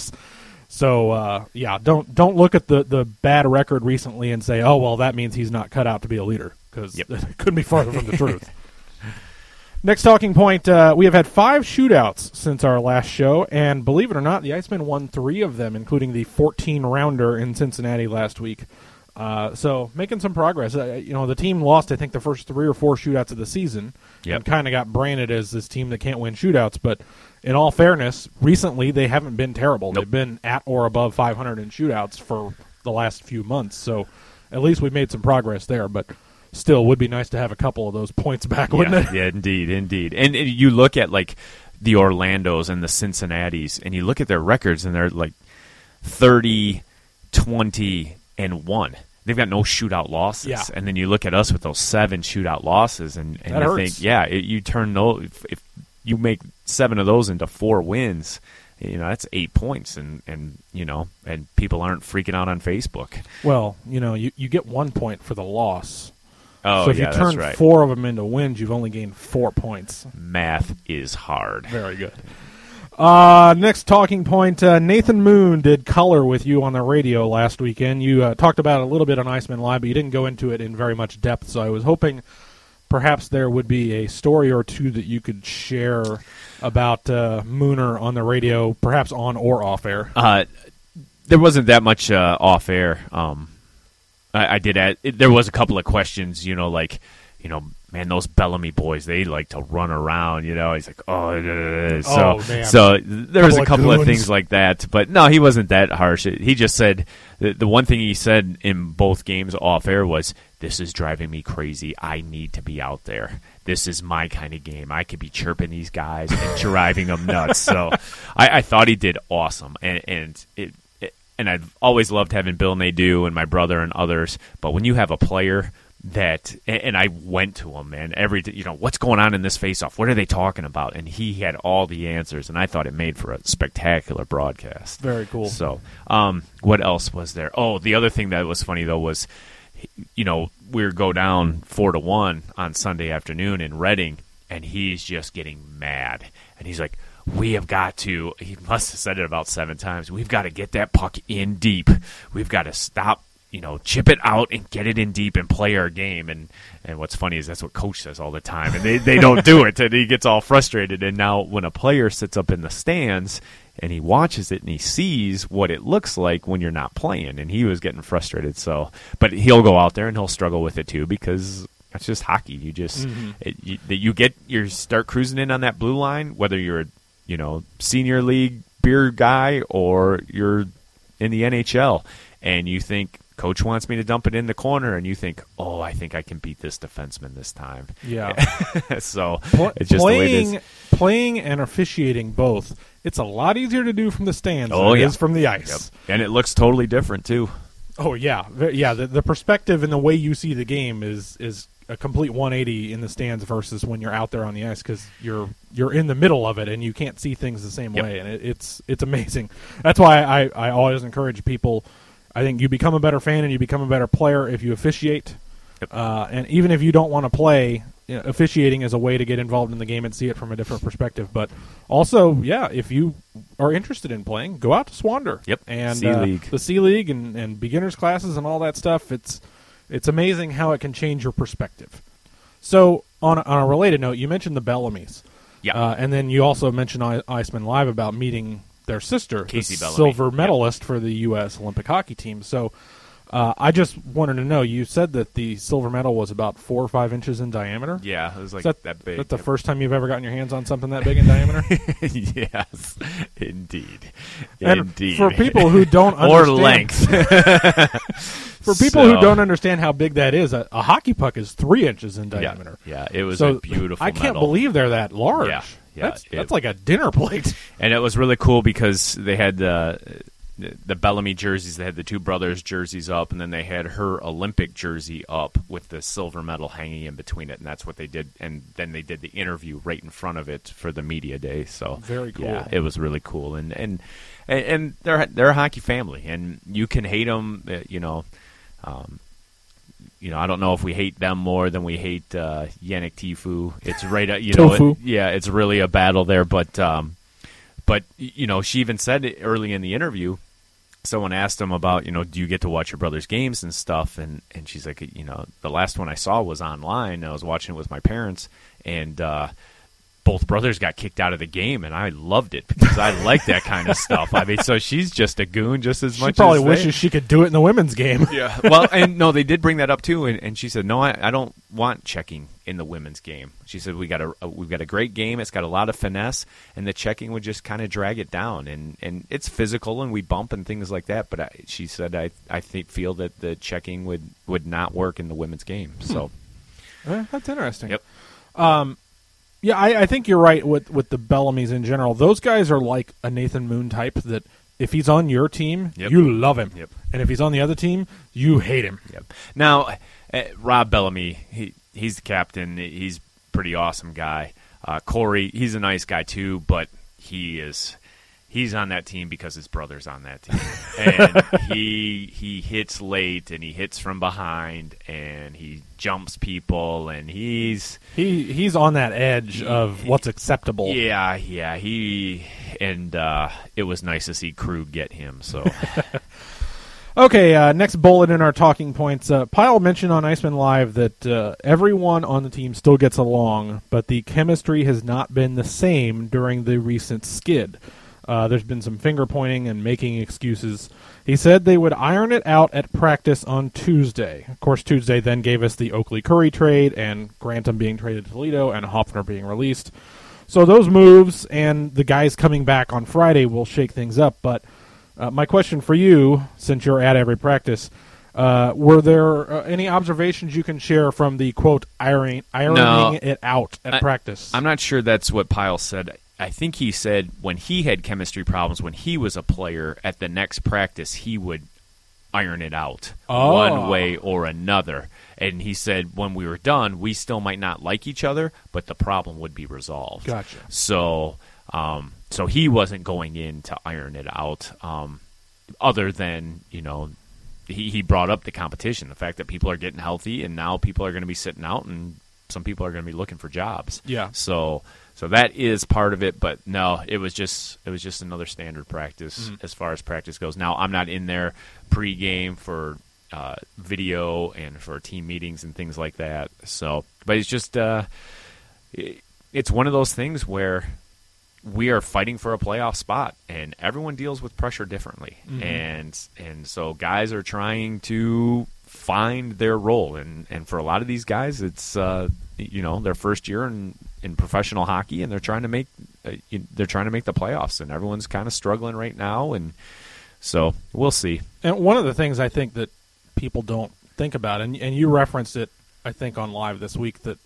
So uh, yeah, don't don't look at the, the bad record recently and say, oh well, that means he's not cut out to be a leader, because Yep. it couldn't be farther from the truth. Next talking point, uh, we have had five shootouts since our last show, and believe it or not, the Icemen won three of them, including the fourteen-rounder in Cincinnati last week. Uh, so making some progress. Uh, you know, the team lost, I think, the first three or four shootouts of the season, Yep. and kind of got branded as this team that can't win shootouts. But in all fairness, recently they haven't been terrible. Nope. They've been at or above five hundred in shootouts for the last few months. So at least we've made some progress there. But still, would be nice to have a couple of those points back, wouldn't yeah, it? Yeah, indeed, indeed. And, and you look at like the Orlandos and the Cincinnatis, and you look at their records, and they're like thirty, twenty, and one. They've got no shootout losses. Yeah. And then you look at us with those seven shootout losses, and, and That you hurts. think, yeah, it, you turn those, if, if you make seven of those into four wins, you know, that's eight points, and, and you know, and people aren't freaking out on Facebook. Well, you know, you, you get one point for the loss. Oh, so if yeah, you turn that's right. four of them into wins, you've only gained four points. Math is hard. Very good. Uh, next talking point, uh, Nathan Moon did color with you on the radio last weekend. You uh, talked about it a little bit on Iceman Live, but you didn't go into it in very much depth, so I was hoping perhaps there would be a story or two that you could share about uh, Mooner on the radio, perhaps on or off air. Uh, there wasn't that much uh, off air. Um, I, I did add, it, there was a couple of questions, you know, like, you know, man, those Bellamy boys, they like to run around, you know. He's like, oh, uh, so, Oh, man. so there was a Couple of couple of goons. things like that. But no, he wasn't that harsh. He just said, the, the one thing he said in both games off air was, this is driving me crazy. I need to be out there. This is my kind of game. I could be chirping these guys and driving them nuts. So I, I thought he did awesome. And, and it, it, and I've always loved having Bill Nadeau and my brother and others. But when you have a player that, and I went to him, man, every, you know, what's going on in this face-off? What are they talking about? And he had all the answers, and I thought it made for a spectacular broadcast. Very cool. So, um, what else was there? Oh, the other thing that was funny, though, was, you know, we would go down four to one on Sunday afternoon in Reading, and he's just getting mad. And he's like, we have got to, he must have said it about seven times, we've got to get that puck in deep. We've got to stop, you know, chip it out and get it in deep and play our game. And, and what's funny is that's what Coach says all the time, and they, they don't do it, and he gets all frustrated. And now when a player sits up in the stands and he watches it and he sees what it looks like when you're not playing, and he was getting frustrated. So, but he'll go out there and he'll struggle with it too, because that's just hockey. You just Mm-hmm. it, you, you get you start cruising in on that blue line, whether you're a, you know, senior league beer guy or you're in the N H L, and you think, Coach wants me to dump it in the corner, and you think, oh, I think I can beat this defenseman this time. Yeah. So Pl- it's just playing, the way it is. playing and officiating both. It's a lot easier to do from the stands Oh, than it yeah. is from the ice. Yep. And it looks totally different too. Oh yeah, Ve- yeah. The, the perspective and the way you see the game is is a complete one eighty in the stands versus when you're out there on the ice, because you're you're in the middle of it and you can't see things the same Yep. way, and it, it's it's amazing. That's why I, I always encourage people. I think you become a better fan and you become a better player if you officiate, Yep. uh, and even if you don't want to play, you know, officiating is a way to get involved in the game and see it from a different perspective. But also, yeah, if you are interested in playing, go out to Swander. Yep. And C uh, League. the C League and, and beginners classes and all that stuff. It's it's amazing how it can change your perspective. So on a, on a related note, you mentioned the Bellamy's. Yeah. Uh, and then you also mentioned I- Iceman Live about meeting their sister, Casey the Bellamy. silver medalist for the U S Olympic hockey team. So uh, I just wanted to know, you said that the silver medal was about four or five inches in diameter. Yeah, it was like Is that, that big. That's the first time you've ever gotten your hands on something that big in diameter? Yes, indeed. And Indeed. for people who don't or understand, length. for people So- who don't understand how big that is, a, a hockey puck is three inches in diameter. Yeah, yeah, it was So a beautiful I can't medal. believe they're that large. Yeah, yeah, that's it- that's like a dinner plate. And it was really cool because they had uh, the Bellamy jerseys. They had the two brothers' jerseys up, and then they had her Olympic jersey up with the silver medal hanging in between it, and that's what they did. And then they did the interview right in front of it for the media day. So Very cool. Yeah, it was really cool. And and and, and they're they're a hockey family, and you can hate them, uh, you know. Um, You know, I don't know if we hate them more than we hate uh, Yannick Tifu. It's right, uh, you know, Tofu. it- yeah, it's really a battle there. But, um, but you know, she even said it early in the interview. Someone asked him about, you know, do you get to watch your brother's games and stuff? And and she's like, you know, the last one I saw was online. I was watching it with my parents, and uh, both brothers got kicked out of the game, and I loved it because I like that kind of stuff. I mean, so she's just a goon just as She much. probably as wishes they. she could do it in the women's game. Yeah. Well, and no, they did bring that up too, and, and she said, "No, I, I don't want checking in the women's game." She said, "We got a, a we've got a great game. It's got a lot of finesse, and the checking would just kind of drag it down, and, and it's physical, and we bump and things like that." But I, she said, "I I think feel that the checking would, would not work in the women's game." So Eh, that's interesting. Yep. Um, yeah, I, I think you're right with with the Bellamy's in general. Those guys are like a Nathan Moon type that if he's on your team, Yep. you love him, Yep. and if he's on the other team, you hate him. Yep. Now, uh, Rob Bellamy, he he's the captain. He's a pretty awesome guy. Uh, Corey, he's a nice guy too, but he is he's on that team because his brother's on that team, and he he hits late and he hits from behind and he jumps people and he's He he's on that edge of what's acceptable. yeah yeah he and uh, it was nice to see Krug get him. So. Okay, uh, next bullet in our talking points. Uh, Pyle mentioned on Iceman Live that uh, everyone on the team still gets along, but the chemistry has not been the same during the recent skid. Uh, there's been some finger pointing and making excuses. He said they would iron it out at practice on Tuesday. Of course, Tuesday then gave us the Oakley-Curry trade and Grantham being traded to Toledo and Hoffner being released. So those moves and the guys coming back on Friday will shake things up, but Uh, my question for you, since you're at every practice, uh, were there uh, any observations you can share from the, quote, ironing, ironing No. it out at I- practice? I'm not sure that's what Pyle said. I think he said when he had chemistry problems, when he was a player, at the next practice, he would iron it out Oh. one way or another. And he said when we were done, we still might not like each other, but the problem would be resolved. Gotcha. So, um, so he wasn't going in to iron it out, um, other than, you know, he, he brought up the competition, the fact that people are getting healthy, and now people are going to be sitting out, and some people are going to be looking for jobs. Yeah. So, so that is part of it, but no, it was just it was just another standard practice as far as practice goes. Now, I'm not in there pregame for uh, video and for team meetings and things like that. So, but it's just uh, it, it's one of those things where we are fighting for a playoff spot, and everyone deals with pressure differently. Mhm. And and so guys are trying to find their role, and, and for a lot of these guys, it's uh, you know their first year in, in professional hockey, and they're trying to make uh, they're trying to make the playoffs, and everyone's kind of struggling right now, and so we'll see. And one of the things I think that people don't think about, and, and you referenced it, I think, on Live this week, that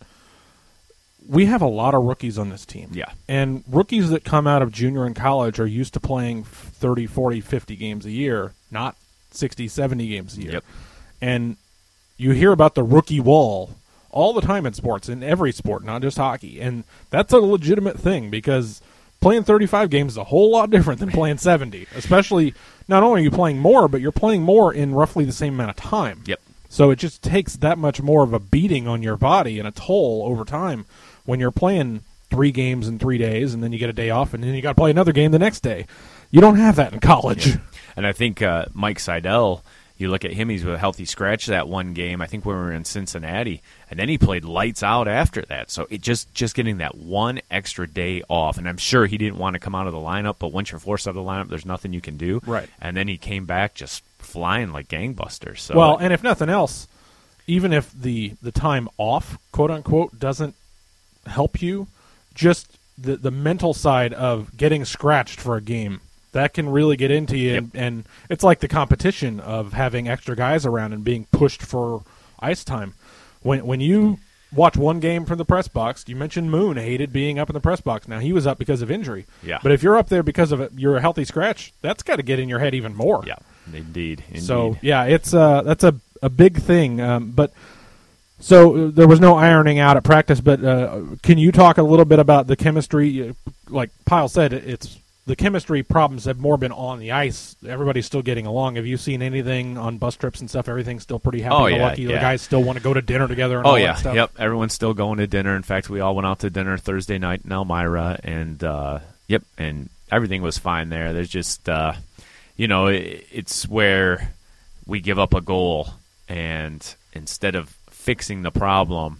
we have a lot of rookies on this team. Yeah. And rookies that come out of junior and college are used to playing thirty, forty, fifty games a year, not sixty, seventy games a year. Yep. And you hear about the rookie wall all the time in sports, in every sport, not just hockey. And that's a legitimate thing, because playing thirty-five games is a whole lot different than playing seventy. Especially, not only are you playing more, but you're playing more in roughly the same amount of time. Yep. So it just takes that much more of a beating on your body and a toll over time when you're playing three games in three days, and then you get a day off, and then you got to play another game the next day. You don't have that in college. Yeah. And I think uh, Mike Seidel, you look at him, he's with a healthy scratch that one game. I think we were in Cincinnati, and then he played lights out after that. So it just just getting that one extra day off, and I'm sure he didn't want to come out of the lineup, but once you're forced out of the lineup, there's nothing you can do. Right. And then he came back just flying like gangbusters. So Well, and if nothing else, even if the, the time off, quote-unquote, doesn't help you, just the, the mental side of getting scratched for a game, that can really get into you. Yep. And, and it's like the competition of having extra guys around and being pushed for ice time. When when you watch one game from the press box, you mentioned Moon hated being up in the press box. Now, he was up because of injury. Yeah. But if you're up there because of it, you're a healthy scratch, that's got to get in your head even more. yeah, indeed. indeed. So yeah, it's uh, that's a a big thing. Um, but so uh, there was no ironing out at practice. But uh, can you talk a little bit about the chemistry? Uh, Like Pyle said, it- it's the chemistry problems have more been on the ice. Everybody's still getting along. Have you seen anything on bus trips and stuff? Everything's still pretty happy Oh, go yeah, lucky. The yeah. guys still want to go to dinner together and Oh all yeah, that stuff. yep. Everyone's still going to dinner. In fact, we all went out to dinner Thursday night in Elmira, and uh, yep, and everything was fine there. There's just, uh, you know, it, it's where we give up a goal, and instead of fixing the problem,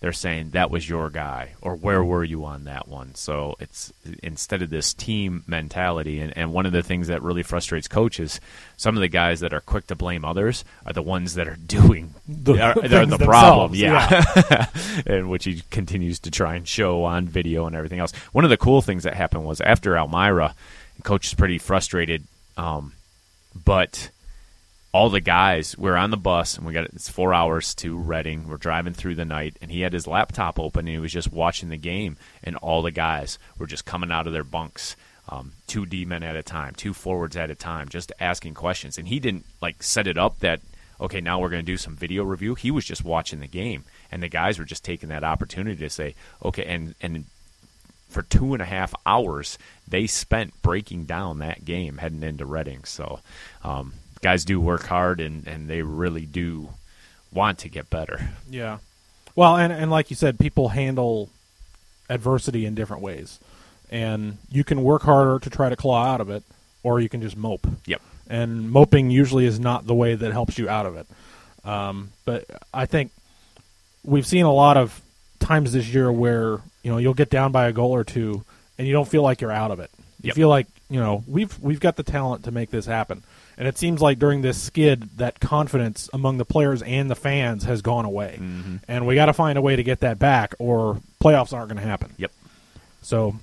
they're saying that was your guy, or where were you on that one? So it's instead of this team mentality, and, and one of the things that really frustrates coaches, some of the guys that are quick to blame others are the ones that are doing The are, things they're the problem, themselves, yeah, and which he continues to try and show on video and everything else. One of the cool things that happened was after Elmira, coach is pretty frustrated, um, but all the guys, we're on the bus, and we got it's four hours to Reading. We're driving through the night, and he had his laptop open, and he was just watching the game, and all the guys were just coming out of their bunks, um, two D-men at a time, two forwards at a time, just asking questions. And he didn't, like, set it up that, okay, now we're going to do some video review. He was just watching the game, and the guys were just taking that opportunity to say, okay, and and for two and a half hours, they spent breaking down that game heading into Reading. So, um guys do work hard, and, and they really do want to get better. Yeah. Well, and, and like you said, people handle adversity in different ways. And you can work harder to try to claw out of it, or you can just mope. Yep. And moping usually is not the way that helps you out of it. Um, but I think we've seen a lot of times this year where, you know, you'll get down by a goal or two, and you don't feel like you're out of it. You Yep. feel like, you know, we've we've got the talent to make this happen. And it seems like during this skid, that confidence among the players and the fans has gone away. Mm-hmm. And we got to find a way to get that back, or playoffs aren't going to happen. Yep. So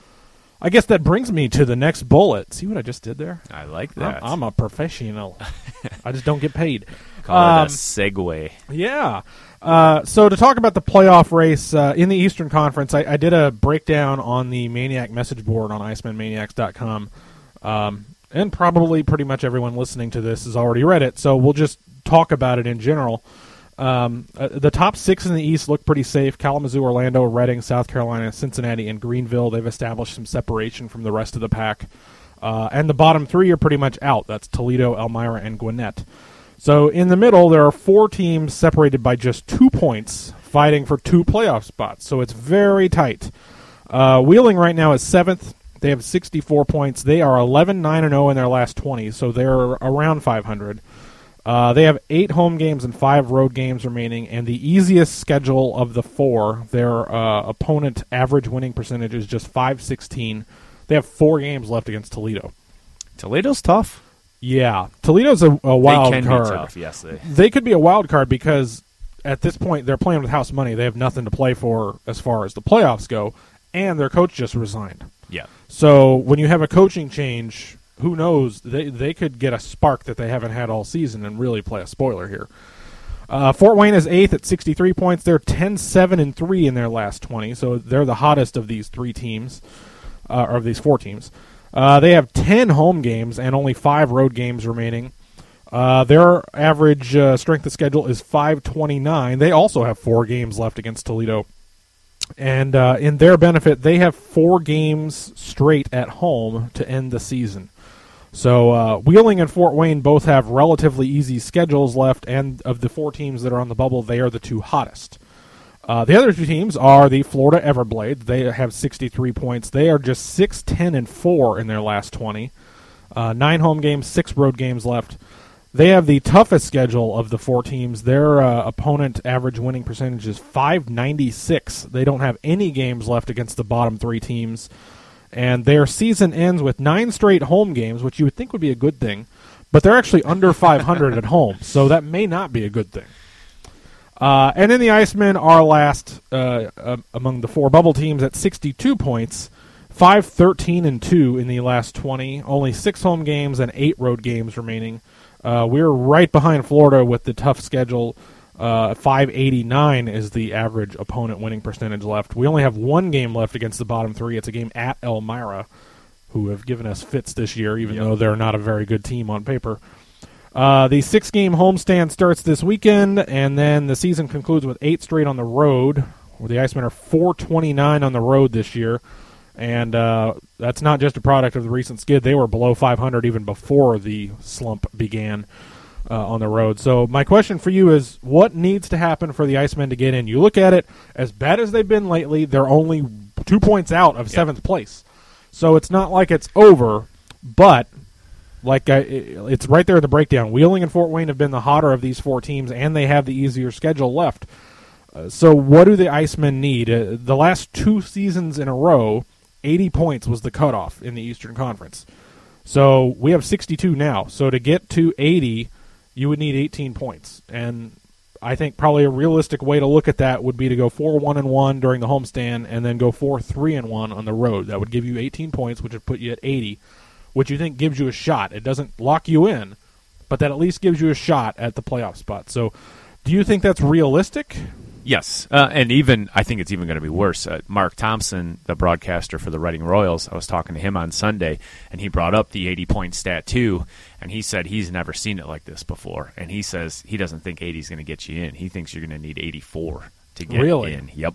I guess that brings me to the next bullet. See what I just did there? I like I'm, that. I'm a professional. I just don't get paid. Call Um, it a segue. Yeah. Uh, so to talk about the playoff race uh, in the Eastern Conference, I, I did a breakdown on the Maniac message board on iceman maniacs dot com. Um, and probably pretty much everyone listening to this has already read it, so we'll just talk about it in general. Um, uh, the top six in the East look pretty safe. Kalamazoo, Orlando, Reading, South Carolina, Cincinnati, and Greenville. They've established some separation from the rest of the pack. Uh, and the bottom three are pretty much out. That's Toledo, Elmira, and Gwinnett. So in the middle, there are four teams separated by just two points, fighting for two playoff spots. So it's very tight. Uh, Wheeling right now is seventh. They have sixty-four points. They are eleven nine and oh in their last twenty, so they're around five hundred. Uh, they have eight home games and five road games remaining, and the easiest schedule of the four, their uh, opponent average winning percentage is just five sixteen. They have four games left against Toledo. Toledo's tough. Yeah, Toledo's a, a wild they can card. be tough, yes. They. They could be a wild card because at this point they're playing with house money. They have nothing to play for as far as the playoffs go, and their coach just resigned. Yeah. So when you have a coaching change, who knows? They they could get a spark that they haven't had all season and really play a spoiler here. Uh, Fort Wayne is eighth at sixty-three points. They're ten seven and three in their last twenty, so they're the hottest of these three teams, uh, or of these four teams. Uh, they have ten home games and only five road games remaining. Uh, their average uh, strength of schedule is five twenty-nine. They also have four games left against Toledo. And uh, in their benefit, they have four games straight at home to end the season. So uh, Wheeling and Fort Wayne both have relatively easy schedules left, and of the four teams that are on the bubble, they are the two hottest. Uh, the other two teams are the Florida Everblades. They have sixty-three points. They are just six ten and four in their last twenty. Uh, nine home games, six road games left. They have the toughest schedule of the four teams. Their uh, opponent average winning percentage is five ninety-six. They don't have any games left against the bottom three teams. And their season ends with nine straight home games, which you would think would be a good thing. But they're actually under five hundred at home, so that may not be a good thing. Uh, and then the Icemen are last uh, uh, among the four bubble teams at sixty-two points, five thirteen and two in the last twenty, only six home games and eight road games remaining. Uh, we're right behind Florida with the tough schedule. Uh, five eighty-nine is the average opponent winning percentage left. We only have one game left against the bottom three. It's a game at Elmira, who have given us fits this year, even Yep. though they're not a very good team on paper. Uh, the six-game homestand starts this weekend, and then the season concludes with eight straight on the road, where the Icemen are four twenty-nine on the road this year. And uh, that's not just a product of the recent skid. They were below five hundred even before the slump began uh, on the road. So my question for you is, what needs to happen for the Icemen to get in? You look at it, as bad as they've been lately, they're only two points out of Yep. seventh place. So it's not like it's over, but like I, it's right there in the breakdown. Wheeling and Fort Wayne have been the hotter of these four teams, and they have the easier schedule left. Uh, so what do the Icemen need? Uh, the last two seasons in a row, eighty points was the cutoff in the Eastern Conference. So we have sixty-two now. So to get to eighty, you would need eighteen points. And I think probably a realistic way to look at that would be to go four one and one during the homestand and then go four three and one on the road. That would give you eighteen points, which would put you at eighty, which you think gives you a shot. It doesn't lock you in, but that at least gives you a shot at the playoff spot. So do you think that's realistic? Yes, uh, and even I think it's even going to be worse. Uh, Mark Thompson, the broadcaster for the Reading Royals, I was talking to him on Sunday, and he brought up the eighty-point stat too, and he said he's never seen it like this before, and he says he doesn't think eighty is going to get you in. He thinks you're going to need eighty-four to get really? in. Yep.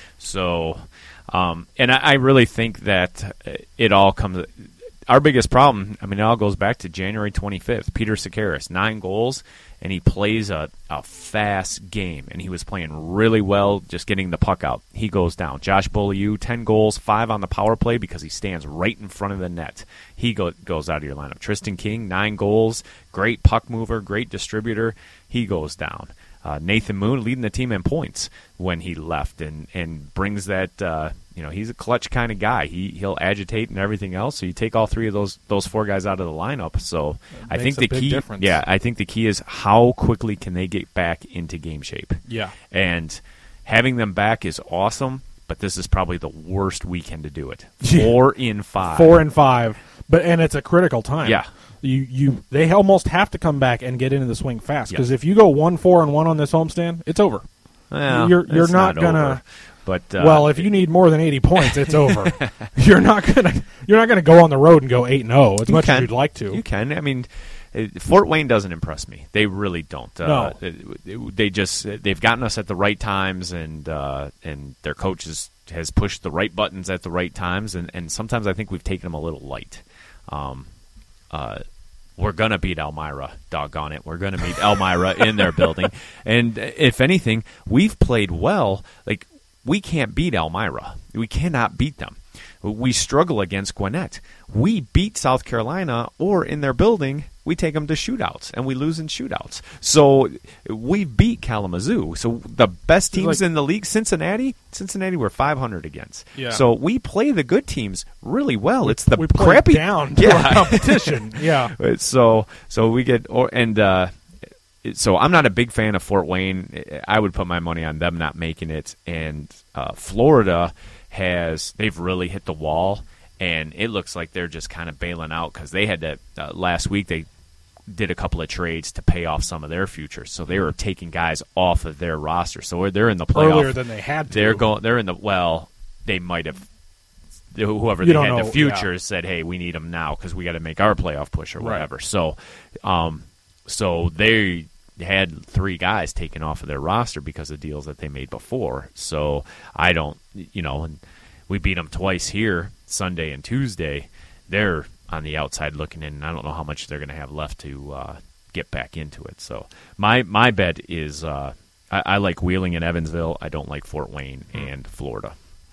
So, um, and I, I really think that it all comes – our biggest problem, I mean, it all goes back to January twenty-fifth. Peter Sakaris, nine goals, and he plays a, a fast game, and he was playing really well, just getting the puck out. He goes down. Josh Beaulieu, ten goals, five on the power play because he stands right in front of the net. He go, goes out of your lineup. Tristan King, nine goals, great puck mover, great distributor. He goes down. Uh, Nathan Moon leading the team in points when he left and, and brings that, uh, you know, he's a clutch kind of guy. He, he'll agitate and everything else. So you take all three of those those four guys out of the lineup. So I think the key, difference. yeah, I think the key is how quickly can they get back into game shape. Yeah. And having them back is awesome, but this is probably the worst weekend to do it. Four in five. Four and five. But and it's a critical time. Yeah. You you they almost have to come back and get into the swing fast because Yeah. if you go one four and one on this homestand, it's over. Well, you're you're it's not, not gonna. over, but uh, well, if you need more than eighty points, it's over. You're not gonna you're not gonna go on the road and go eight and zero as much can. as you'd like to. You can. I mean, it, Fort Wayne doesn't impress me. They really don't. Uh, No. it- it- they just they've gotten us at the right times, and uh, and their coach has, has pushed the right buttons at the right times, and, and sometimes I think we've taken them a little light. Um, uh, we're going to beat Elmira, doggone it. We're going to meet Elmira in their building. And if anything, we've played well. Like, we can't beat Elmira. We cannot beat them. We struggle against Gwinnett. We beat South Carolina, or in their building, we take them to shootouts, and we lose in shootouts. So we beat Kalamazoo. So the best teams like, in the league, Cincinnati, Cincinnati we're five hundred against. Yeah. So we play the good teams really well. It's the we play crappy down to yeah. our competition. Yeah. So so we get or and uh, so I'm not a big fan of Fort Wayne. I would put my money on them not making it. And uh, Florida has they've really hit the wall, and it looks like they're just kind of bailing out because they had to uh, last week they did a couple of trades to pay off some of their futures, so they were taking guys off of their roster. So they're in the playoff Earlier than they had to. They're going. They're in the well. They might have. Whoever You they don't had know, the futures said, "Hey, we need them now because we got to make our playoff push or Right. whatever." So, um, so they had three guys taken off of their roster because of deals that they made before. So I don't, you know, and we beat them twice here, Sunday and Tuesday. They're on the outside looking in, and I don't know how much they're going to have left to uh, get back into it. So my my bet is uh, I, I like Wheeling and Evansville. I don't like Fort Wayne and Florida.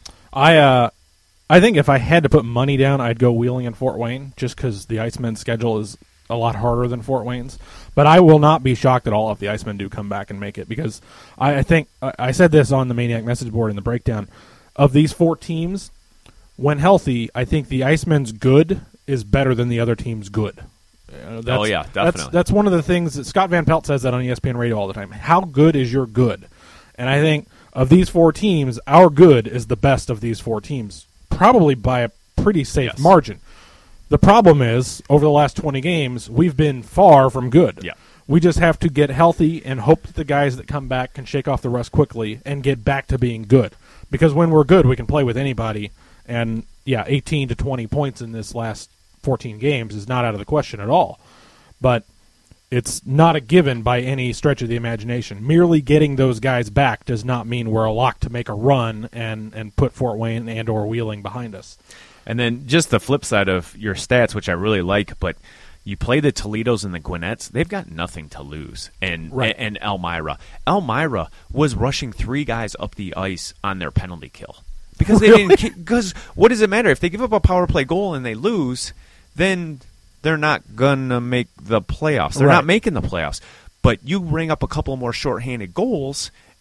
I uh, I think if I had to put money down, I'd go Wheeling and Fort Wayne, just because the Icemen's schedule is a lot harder than Fort Wayne's. But I will not be shocked at all if the Icemen do come back and make it, because I, I think I, I said this on the Maniac message board in the breakdown of these four teams. When healthy, I think the Icemen's good is better than the other team's good. Uh, that's, Oh, yeah, That's, definitely. that's one of the things that Scott Van Pelt says that on E S P N Radio all the time. How good is your good? And I think of these four teams, our good is the best of these four teams, probably by a pretty safe Yes. margin. The problem is, over the last twenty games, we've been far from good. Yeah. We just have to get healthy and hope that the guys that come back can shake off the rust quickly and get back to being good. Because when we're good, we can play with anybody. And, yeah, eighteen to twenty points in this last fourteen games is not out of the question at all. But it's not a given by any stretch of the imagination. Merely getting those guys back does not mean we're a lock to make a run and, and put Fort Wayne and or Wheeling behind us. And then just the flip side of your stats, which I really like, but you play the Toledos and the Gwinnett's, they've got nothing to lose. And Right. and Elmira. Elmira was rushing three guys up the ice on their penalty kill. Because they Really? didn't because what does it matter? If they give up a power play goal and they lose, then they're not gonna make the playoffs. They're Right. not making the playoffs. But you ring up a couple more shorthanded goals,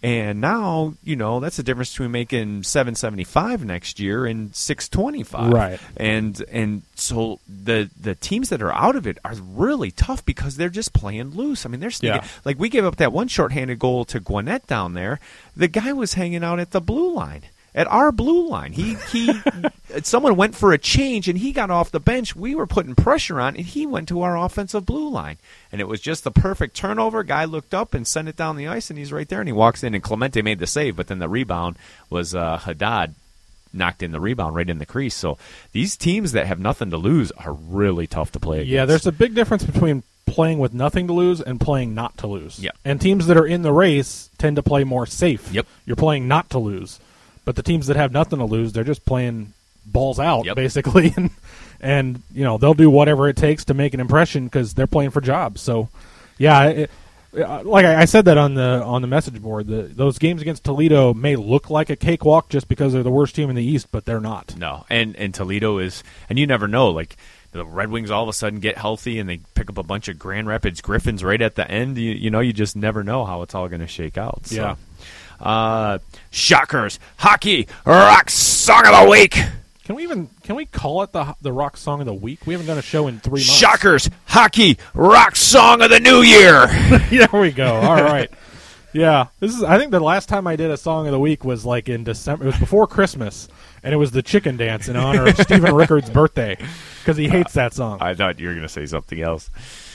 And now, you know, that's the difference between making seven seventy-five next year and six twenty-five. Right. And and so the the teams that are out of it are really tough because they're just playing loose. I mean, they're sneaking. Yeah. Like, we gave up that one shorthanded goal to Gwinnett down there. The guy was hanging out at the blue line. At our blue line, he he, someone went for a change and he got off the bench. We were putting pressure on, and he went to our offensive blue line, and it was just the perfect turnover. Guy looked up and sent it down the ice, and he's right there. And he walks in, and Clemente made the save, but then the rebound was uh, Haddad knocked in the rebound right in the crease. So these teams that have nothing to lose are really tough to play against. Yeah, there's a big difference between playing with nothing to lose and playing not to lose. Yep. And teams that are in the race tend to play more safe. Yep. You're playing not to lose. But the teams that have nothing to lose, they're just playing balls out, Yep. basically. and, and, you know, they'll do whatever it takes to make an impression because they're playing for jobs. So, yeah, it, like I, I said that on the on the message board, the, those games against Toledo may look like a cakewalk just because they're the worst team in the East, but they're not. No, and, and Toledo is – and you never know, like – the Red Wings all of a sudden get healthy and they pick up a bunch of Grand Rapids Griffins right at the end. You, you know, you just never know how it's all going to shake out. So. Yeah. Uh, Shockers Hockey Rock Song of the Week. Can we even can we call it the the Rock Song of the Week? We haven't done a show in three months. Shockers Hockey Rock Song of the New Year. There we go. All right. Yeah, this is. I think the last time I did a Song of the Week was like in December. It was before Christmas, and it was the Chicken Dance in honor of Stephen Rickard's birthday because he hates that song. I thought you were going to say something else.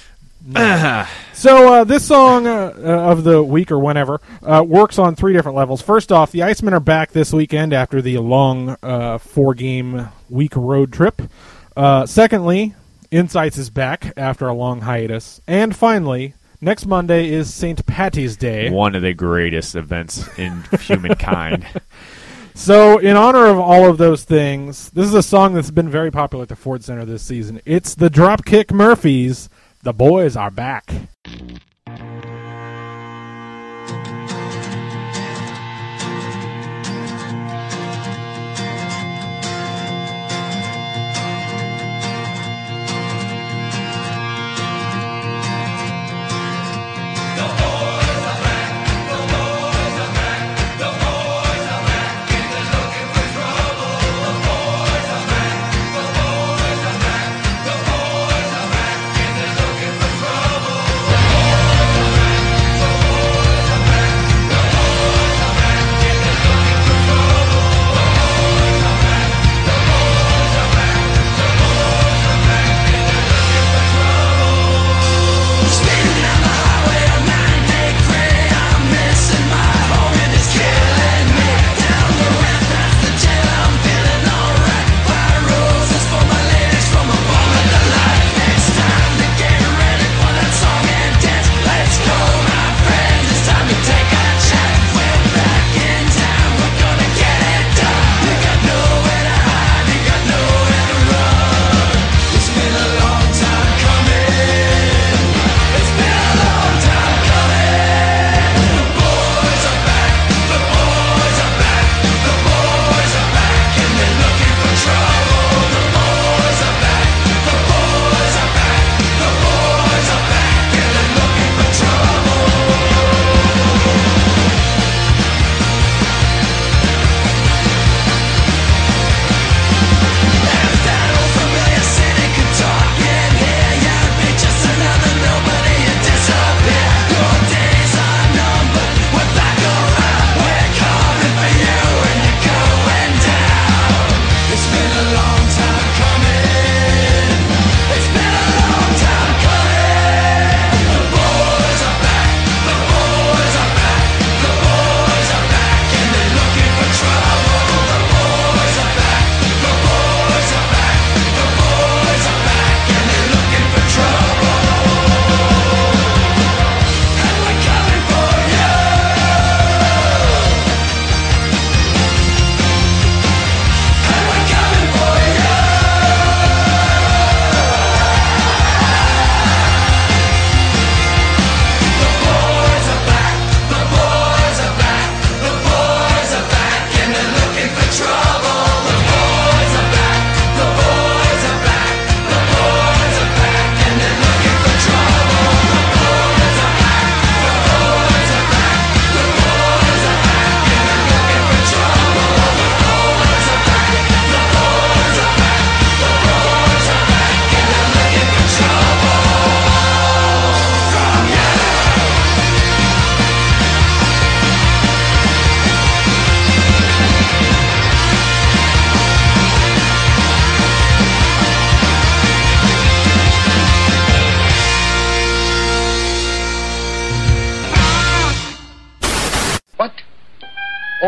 So uh, this song uh, uh, of the week or whenever uh, works on three different levels. First off, the Icemen are back this weekend after the long uh, four-game week road trip. Uh, secondly, Insights is back after a long hiatus. And finally, next Monday is Saint Patty's Day. One of the greatest events in humankind. So, in honor of all of those things, this is a song that's been very popular at the Ford Center this season. It's the Dropkick Murphys. The boys are back.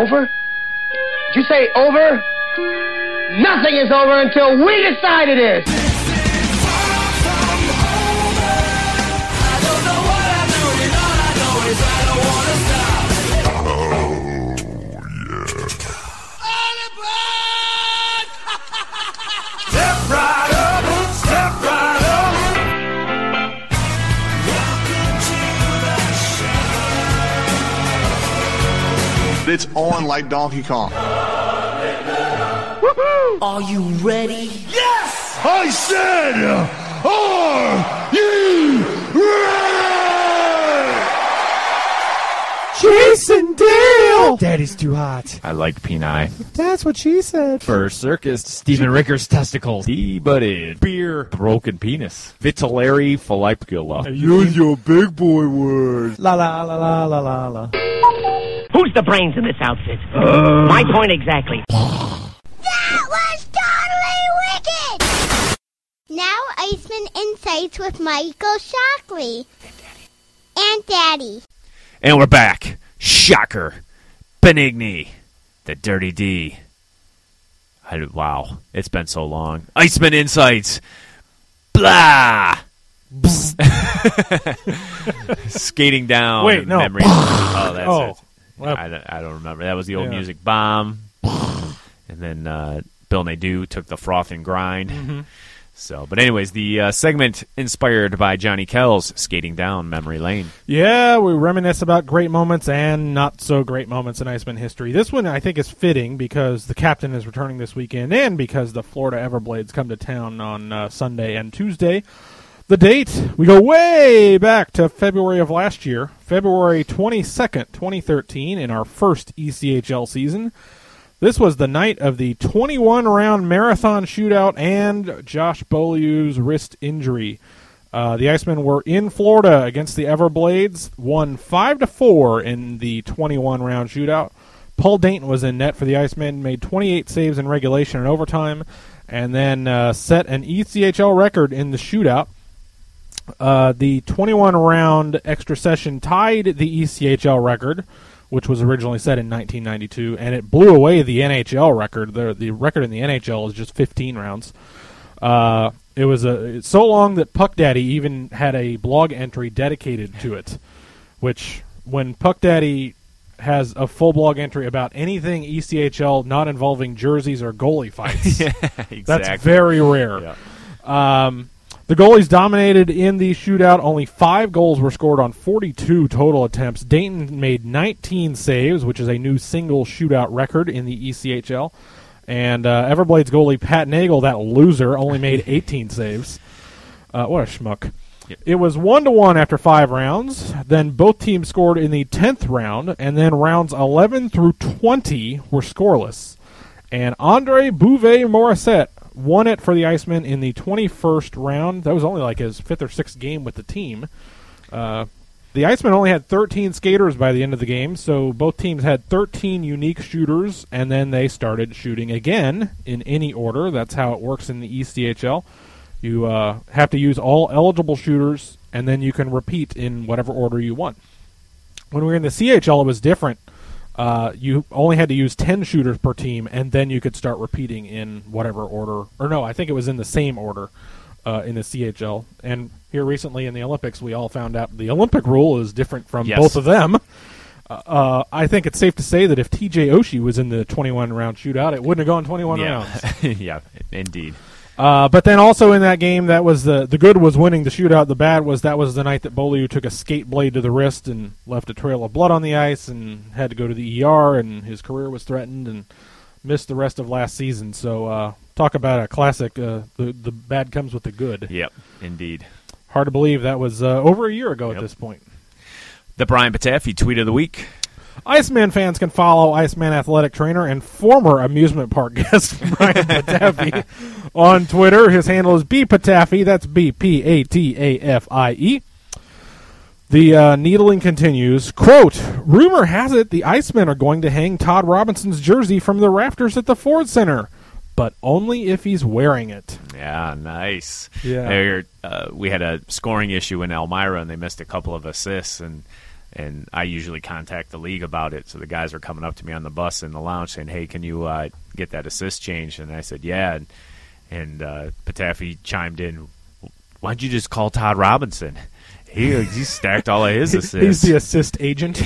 Over? Did you say over? Nothing is over until we decide it is. It's on like Donkey Kong. Woo-hoo! Are you ready? Yes! I said, are you ready? Jason Dale! Daddy's too hot. I like Peni. That's what she said. First circus. Stephen Ricker's testicles. D-butted. Beer. Broken penis. Vitillary follicula. Use your big boy words. La la la la la la la. Who's the brains in this outfit? Uh. My point exactly. That was totally wicked! Now Iceman Insights with Michael Shockley. And Daddy. And we're back. Shocker. Benigni. The Dirty D. I, wow. It's been so long. Iceman Insights. Blah. Skating down. Wait, no. Memory. Oh, that's Oh. it. Well, I, don't- I don't remember. That was the old Yeah. music. Bomb. And then uh, Bill Nadeau took the froth and grind. Mm-hmm. So, but anyways, the uh, segment inspired by Johnny Kells, Skating Down Memory Lane. Yeah, we reminisce about great moments and not so great moments in Iceman history. This one I think is fitting because the captain is returning this weekend and because the Florida Everblades come to town on uh, Sunday and Tuesday. The date, we go way back to February of last year, February twenty-second, twenty thirteen, in our first E C H L season. This was the night of the twenty-one round marathon shootout and Josh Beaulieu's wrist injury. Uh, the Icemen were in Florida against the Everblades, won five to four in the twenty-one round shootout. Paul Dayton was in net for the Icemen, made twenty-eight saves in regulation and overtime, and then uh, set an E C H L record in the shootout. Uh, the twenty-one round extra session tied the E C H L record, which was originally set in nineteen ninety-two, and it blew away the N H L record. The, the record in the N H L is just fifteen rounds. Uh, it was a, it's so long that Puck Daddy even had a blog entry dedicated to it, which when Puck Daddy has a full blog entry about anything E C H L not involving jerseys or goalie fights, Yeah, exactly. that's very rare. Yeah. Um, the goalies dominated in the shootout. Only five goals were scored on forty-two total attempts. Dayton made nineteen saves, which is a new single shootout record in the E C H L. And uh, Everblades goalie Pat Nagel, that loser, only made eighteen saves. Uh, what a schmuck. Yep. It was one to one after five rounds. Then both teams scored in the tenth round, and then rounds eleven through twenty were scoreless. And Andre Bouvet-Morissette won it for the Icemen in the twenty-first round. That was only like his fifth or sixth game with the team. Uh, the Icemen only had thirteen skaters by the end of the game, so both teams had thirteen unique shooters, and then they started shooting again in any order. That's how it works in the E C H L. You uh, have to use all eligible shooters, and then you can repeat in whatever order you want. When we were in the C H L, it was different. Uh, you only had to use ten shooters per team, and then you could start repeating in whatever order. Or no, I think it was in the same order uh, in the C H L. And here recently in the Olympics, we all found out the Olympic rule is different from Yes. both of them. Uh, I think it's safe to say that if T J Oshie was in the twenty-one round shootout, it wouldn't have gone twenty-one Yeah. rounds. Yeah, indeed. Uh, but then also in that game, that was the the good was winning the shootout. The bad was that was the night that Beaulieu took a skate blade to the wrist and left a trail of blood on the ice and had to go to the E R, and his career was threatened and missed the rest of last season. So uh, talk about a classic. Uh, the the bad comes with the good. Yep, indeed. Hard to believe that was uh, over a year ago Yep. at this point. The Brian Pataffy tweet of the week. Iceman fans can follow Iceman athletic trainer and former amusement park guest Brian Pataffy on Twitter. His handle is B Pataffy. That's B P A T A F I E. The uh, needling continues. Quote, rumor has it the Icemen are going to hang Todd Robinson's jersey from the rafters at the Ford Center, but only if he's wearing it. Yeah, nice. Yeah. There, uh, we had a scoring issue in Elmira, and they missed a couple of assists, and And I usually contact the league about it. So the guys are coming up to me on the bus in the lounge saying, hey, can you uh, get that assist changed? And I said, yeah. And, and uh, Patafi chimed in, why don't you just call Todd Robinson? He, he stacked all of his assists. He's the assist agent.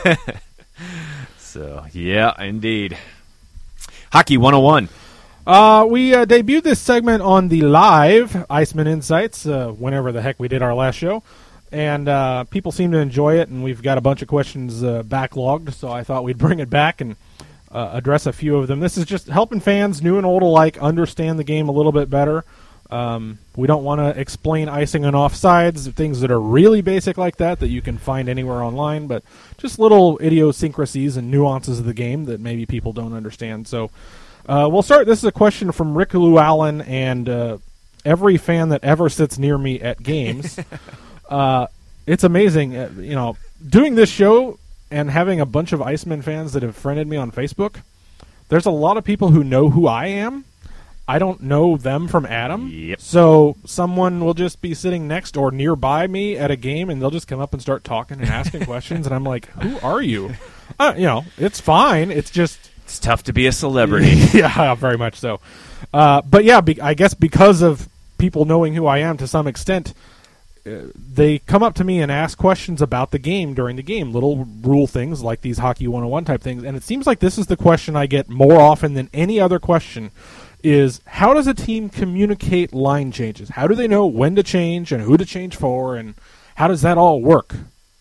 So, yeah, indeed. Hockey one oh one. Uh, we uh, debuted this segment on the live Iceman Insights, uh, whenever the heck we did our last show. And uh, people seem to enjoy it, and we've got a bunch of questions uh, backlogged, so I thought we'd bring it back and uh, address a few of them. This is just helping fans, new and old alike, understand the game a little bit better. Um, we don't want to explain icing and offsides, things that are really basic like that that you can find anywhere online, but just little idiosyncrasies and nuances of the game that maybe people don't understand. So uh, we'll start. This is a question from Rick Llewellyn and uh, every fan that ever sits near me at games. Uh, it's amazing, uh, you know, doing this show and having a bunch of Iceman fans that have friended me on Facebook. There's a lot of people who know who I am. I don't know them from Adam. Yep. So someone will just be sitting next or nearby me at a game, and they'll just come up and start talking and asking questions, and I'm like, who are you? Uh, you know, it's fine. It's just... It's tough to be a celebrity. Yeah, very much so. Uh, but yeah, be- I guess because of people knowing who I am to some extent... Uh, they come up to me and ask questions about the game during the game, little rule things like these Hockey one oh one type things, and it seems like this is the question I get more often than any other question, is how does a team communicate line changes? How do they know when to change and who to change for, and how does that all work?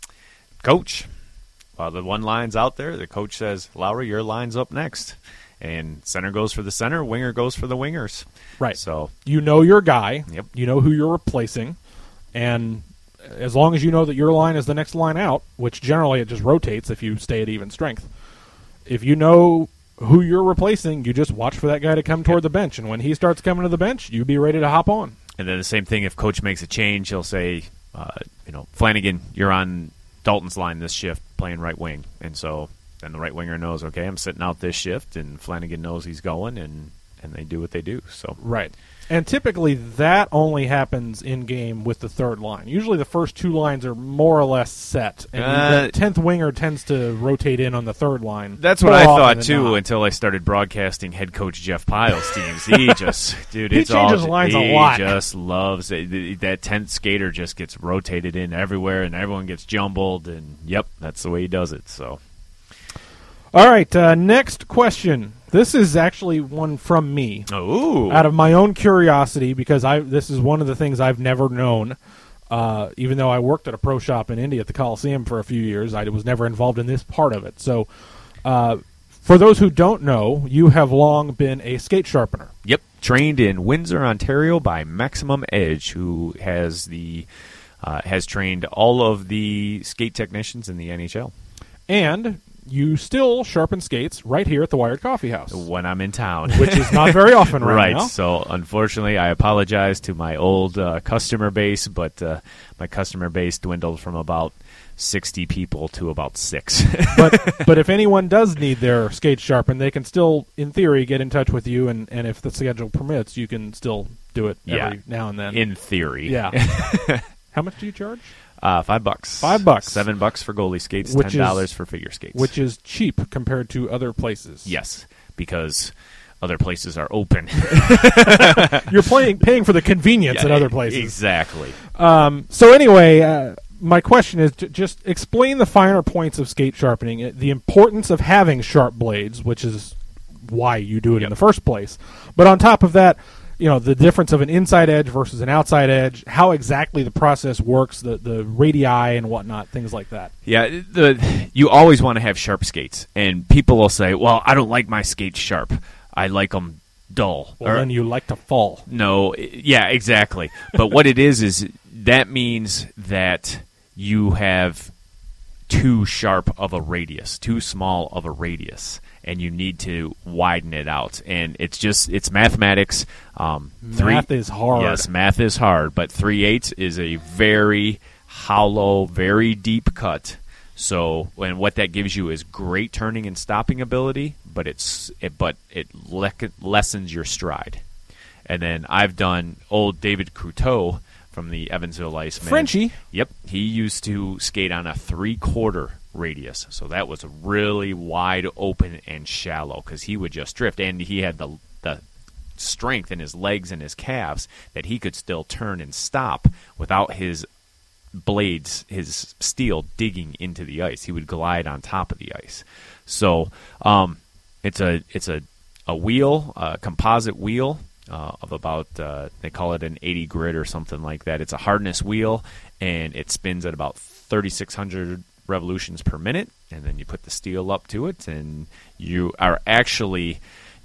Coach. While the one line's out there, the coach says, Lowry, your line's up next. And center goes for the center, winger goes for the wingers. Right. So you know your guy. Yep. You know who you're replacing. And as long as you know that your line is the next line out, which generally it just rotates if you stay at even strength, if you know who you're replacing, you just watch for that guy to come toward the bench. And when he starts coming to the bench, you be ready to hop on. And then the same thing, if coach makes a change, he'll say, uh, you know, Flanagan, you're on Dalton's line this shift playing right wing. And so then the right winger knows, okay, I'm sitting out this shift, and Flanagan knows he's going, and, and they do what they do. So right. And typically that only happens in-game with the third line. Usually the first two lines are more or less set, and Uh, the tenth winger tends to rotate in on the third line. That's what more I often thought, than too, not. until I started broadcasting head coach Jeff Pyle's teams. He just, dude, He it's all, changes lines a he lot. just loves it. That tenth skater just gets rotated in everywhere, and everyone gets jumbled, and yep, that's the way he does it. So, All right, uh, next question. This is actually one from me. Ooh. Out of my own curiosity, because I this is one of the things I've never known. Uh, even though I worked at a pro shop in Indy at the Coliseum for a few years, I was never involved in this part of it. So, uh, for those who don't know, you have long been a skate sharpener. Yep, trained in Windsor, Ontario by Maximum Edge, who has the uh, has trained all of the skate technicians in the N H L. And you still sharpen skates right here at the Wired Coffee House. When I'm in town. Which is not very often right, right now. So, unfortunately, I apologize to my old uh, customer base, but uh, my customer base dwindled from about sixty people to about six. but but if anyone does need their skates sharpened, they can still, in theory, get in touch with you, and, and if the schedule permits, you can still do it yeah, every now and then. In theory. Yeah. How much do you charge? Uh, five bucks. Five bucks. Seven bucks for goalie skates, Which ten dollars is- for figure skates. Which is cheap compared to other places. Yes, because other places are open. You're playing, paying for the convenience Yeah, at other places. Exactly. Um, so anyway, uh, my question is to just explain the finer points of skate sharpening, uh, the importance of having sharp blades, which is why you do it Yep. in the first place. But on top of that, you know, the difference of an inside edge versus an outside edge, how exactly the process works, the, the radii and whatnot, things like that. Yeah, the you always want to have sharp skates, and people will say, "Well, I don't like my skates sharp. I like them dull." Well, Or- then you like to fall. No, yeah, exactly. But what it is is that means that you have too sharp of a radius, too small of a radius, and you need to widen it out. And it's just it's mathematics. Um, Math is hard. Yes, math is hard, but three eighths is a very hollow, very deep cut. So, and what that gives you is great turning and stopping ability, but it's it, but it le- lessens your stride. And then I've done old David Croteau from the Evansville Iceman. Frenchie. Yep. He used to skate on a three-quarter radius. So that was really wide open and shallow because he would just drift. And he had the the strength in his legs and his calves that he could still turn and stop without his blades, his steel digging into the ice. He would glide on top of the ice. So um, it's a it's a, a wheel, a composite wheel uh, of about, uh, they call it an eighty grit or something like that. It's a hardness wheel, and it spins at about thirty-six hundred revolutions per minute, and then you put the steel up to it, and you are actually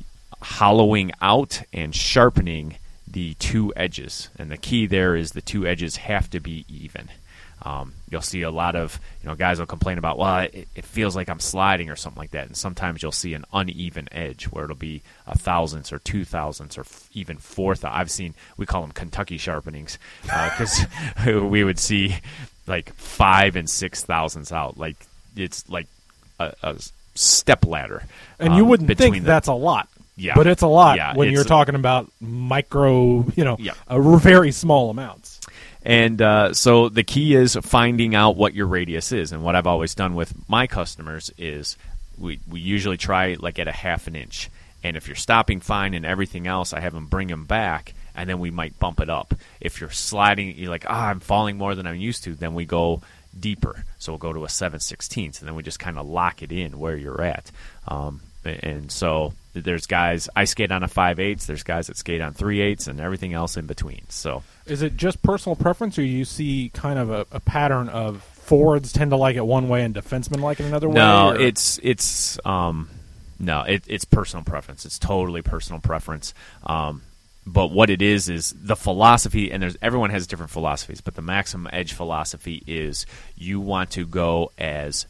hollowing out and sharpening the two edges. And the key there is the two edges have to be even. Um, you'll see a lot of, you know, guys will complain about, well, it, it feels like I'm sliding or something like that. And sometimes you'll see an uneven edge where it'll be a thousandths or two thousandths or f- even four thousandths. I've seen, we call them Kentucky sharpenings because uh, we would see like five and six thousandths out. Like it's like a, a step ladder. And um, you wouldn't think the, that's a lot. Yeah. But it's a lot Yeah, when you're a, talking about micro, you know, Yeah. uh, very small amounts. And uh, so the key is finding out what your radius is. And what I've always done with my customers is we, we usually try like at a half an inch. And if you're stopping fine and everything else, I have them bring them back, and then we might bump it up. If you're sliding, you're like, ah, I'm falling more than I'm used to, then we go deeper. So we'll go to a seven sixteenths, and then we just kind of lock it in where you're at. Um, and so there's guys, I skate on a five eighths, there's guys that skate on three eighths, and everything else in between. So is it just personal preference, or you see kind of a, a pattern of forwards tend to like it one way and defensemen like it another way? No, or? it's it's um, no, it, it's personal preference. It's totally personal preference. Um, but what it is is the philosophy, and there's everyone has different philosophies. But the maximum edge philosophy is you want to go as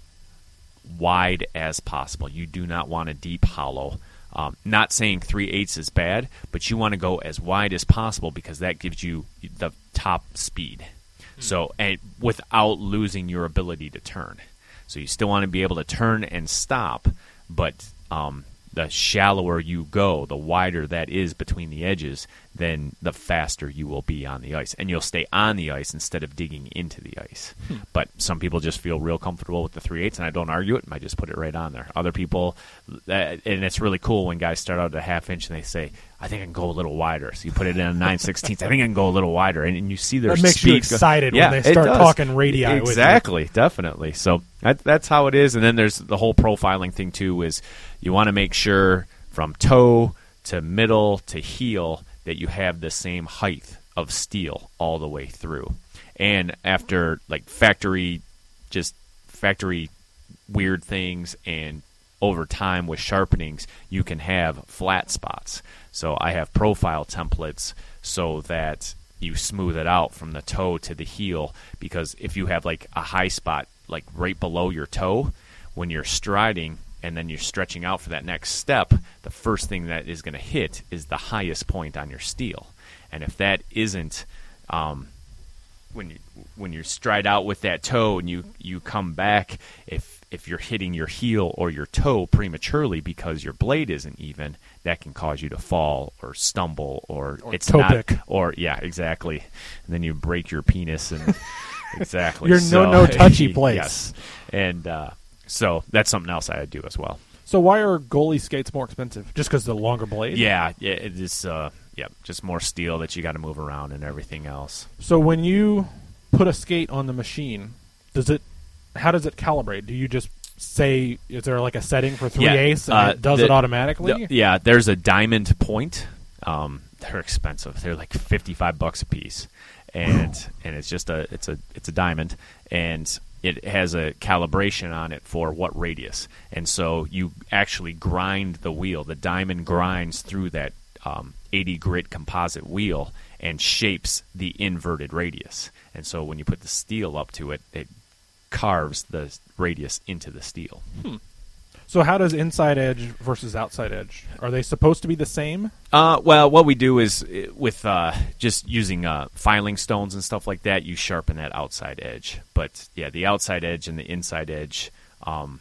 wide as possible. You do not want a deep hollow. Um, not saying three eighths is bad, but you want to go as wide as possible because that gives you the top speed. Mm. So, and without losing your ability to turn. So you still want to be able to turn and stop, but um, the shallower you go, the wider that is between the edges, then the faster you will be on the ice. And you'll stay on the ice instead of digging into the ice. Hmm. But some people just feel real comfortable with the three eighths, and I don't argue it. I just put it right on there. Other people, uh, and it's really cool when guys start out at a half inch and they say, I think I can go a little wider. So you put it in a nine sixteenths. I think I can go a little wider. And, and you see their that makes speed you excited go- when yeah, they start it does. talking radii. Exactly, with you. definitely. So that, that's how it is. And then there's the whole profiling thing, too, is you want to make sure from toe to middle to heel that you have the same height of steel all the way through. And after like factory, just factory weird things, and over time with sharpenings, you can have flat spots. So I have profile templates so that you smooth it out from the toe to the heel, because if you have like a high spot like right below your toe, when you're striding and then you're stretching out for that next step, the first thing that is going to hit is the highest point on your steel. And if that isn't, um, when you when you stride out with that toe and you, you come back, if if you're hitting your heel or your toe prematurely because your blade isn't even, that can cause you to fall or stumble or, Or it's toe not, pick. or yeah, exactly. And then you break your penis and exactly. Your so, no no touchy place. Yes, and uh, so that's something else I do as well. So why are goalie skates more expensive? Just because of the longer blade? Yeah, yeah, it is. Uh, yeah, just more steel that you got to move around and everything else. So when you put a skate on the machine, does it? How does it calibrate? Do you just say, is there like a setting for three Yeah, eighths and uh, it does the- it automatically? the- yeah, there's a diamond point. Um, they're expensive. They're like fifty-five bucks a piece, and and it's just a it's a it's a diamond, and it has a calibration on it for what radius. And so you actually grind the wheel. The diamond grinds through that um, eighty grit composite wheel and shapes the inverted radius. And so when you put the steel up to it, it carves the radius into the steel. Hmm. So how does inside edge versus outside edge? Are they supposed to be the same? Uh, well, what we do is uh, with uh, just using uh, filing stones and stuff like that, you sharpen that outside edge. But yeah, the outside edge and the inside edge, um,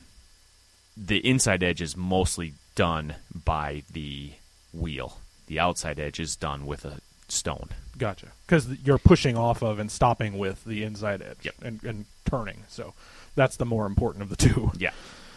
the inside edge is mostly done by the wheel. The outside edge is done with a stone. Gotcha. Because you're pushing off of and stopping with the inside edge Yep. and, and turning. So that's the more important of the two. Yeah.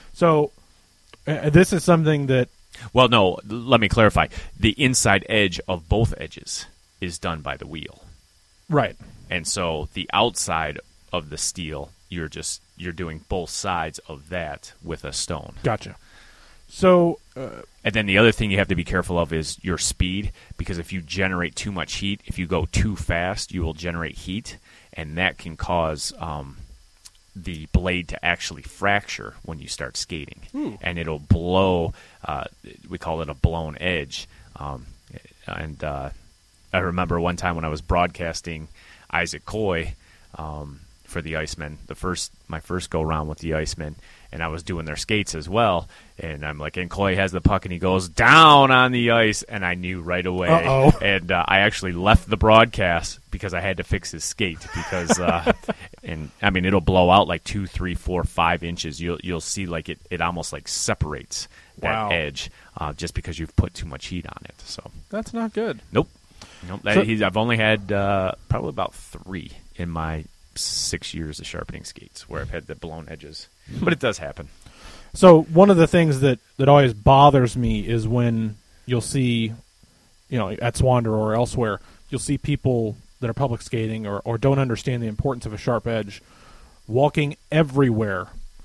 So uh, this is something that... Well, no, let me clarify. The inside edge of both edges is done by the wheel. Right. And so the outside of the steel, you're just you're doing both sides of that with a stone. Gotcha. So... Uh, and then the other thing you have to be careful of is your speed, because if you generate too much heat, if you go too fast, you will generate heat, and that can cause um, the blade to actually fracture when you start skating. Ooh. And it'll blow, uh, we call it a blown edge. Um, and uh, I remember one time when I was broadcasting Isaac Coy um, for the Icemen, the first my first go-round with the Icemen, and I was doing their skates as well, and I'm like, and Coy has the puck, and he goes down on the ice, and I knew right away. Uh-oh. And uh, I actually left the broadcast because I had to fix his skate, because, uh, and I mean, it'll blow out like two, three, four, five inches. You'll you'll see like it, it almost like separates that Wow. edge uh, just because you've put too much heat on it. So that's not good. nope, nope. That, So- he's, I've only had uh, probably about three in my six years of sharpening skates where I've had the blown edges, but it does happen. So one of the things that, that always bothers me is when you'll see, you know, at Swander or elsewhere, you'll see people that are public skating or, or don't understand the importance of a sharp edge walking everywhere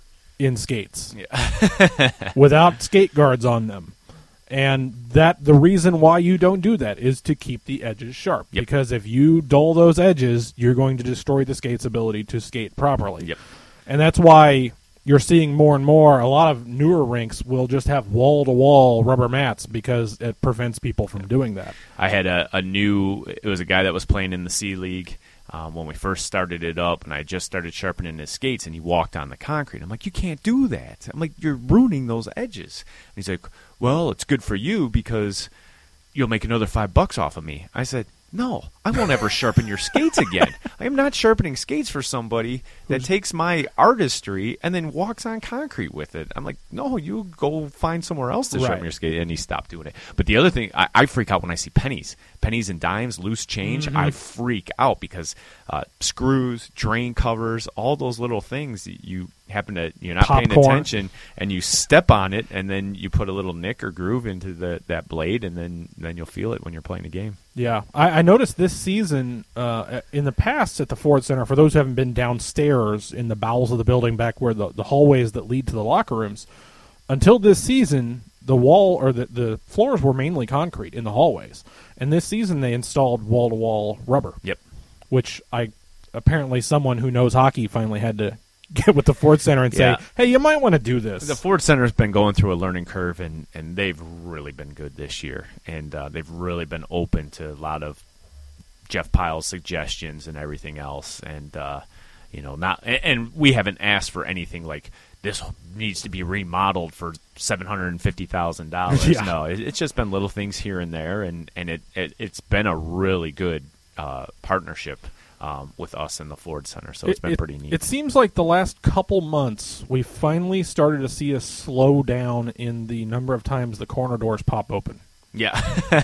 in skates Yeah. without skate guards on them. And that the reason why you don't do that is to keep the edges sharp. Yep. Because if you dull those edges, you're going to destroy the skate's ability to skate properly. Yep. And that's why you're seeing more and more, a lot of newer rinks will just have wall-to-wall rubber mats because it prevents people from doing that. I had a, a new, it was a guy that was playing in the C League um, when we first started it up, and I just started sharpening his skates, and he walked on the concrete. I'm like, you can't do that. I'm like, you're ruining those edges. And he's like, well, it's good for you because you'll make another five bucks off of me. I said, no, I won't ever sharpen your skates again. I am not sharpening skates for somebody that takes my artistry and then walks on concrete with it. I'm like, no, you go find somewhere else to Right. sharpen your skate. And he stopped doing it. But the other thing, I, I freak out when I see pennies. Pennies and dimes, loose change, Mm-hmm. I freak out because uh, screws, drain covers, all those little things, you happen to, you're not paying Popcorn. attention, and you step on it, and then you put a little nick or groove into the that blade, and then, then you'll feel it when you're playing a game. Yeah, I, I noticed this season, uh, in the past at the Ford Center, for those who haven't been downstairs in the bowels of the building, back where the, the hallways that lead to the locker rooms, until this season, the wall or the, the floors were mainly concrete in the hallways. And this season they installed wall-to-wall rubber. Yep. Which I apparently someone who knows hockey finally had to get with the Ford Center and Yeah. say, hey, you might want to do this. The Ford Center's been going through a learning curve, and, and they've really been good this year. And uh, they've really been open to a lot of Jeff Pyle's suggestions and everything else. And, uh, you know, not and, and we haven't asked for anything like this needs to be remodeled for seven hundred fifty thousand dollars. Yeah. No, it, it's just been little things here and there, and, and it, it, it's been a really good uh, partnership um, with us and the Ford Center. So it's It- been it- pretty neat. It seems like the last couple months we finally started to see a slowdown in the number of times the corner doors pop open. yeah.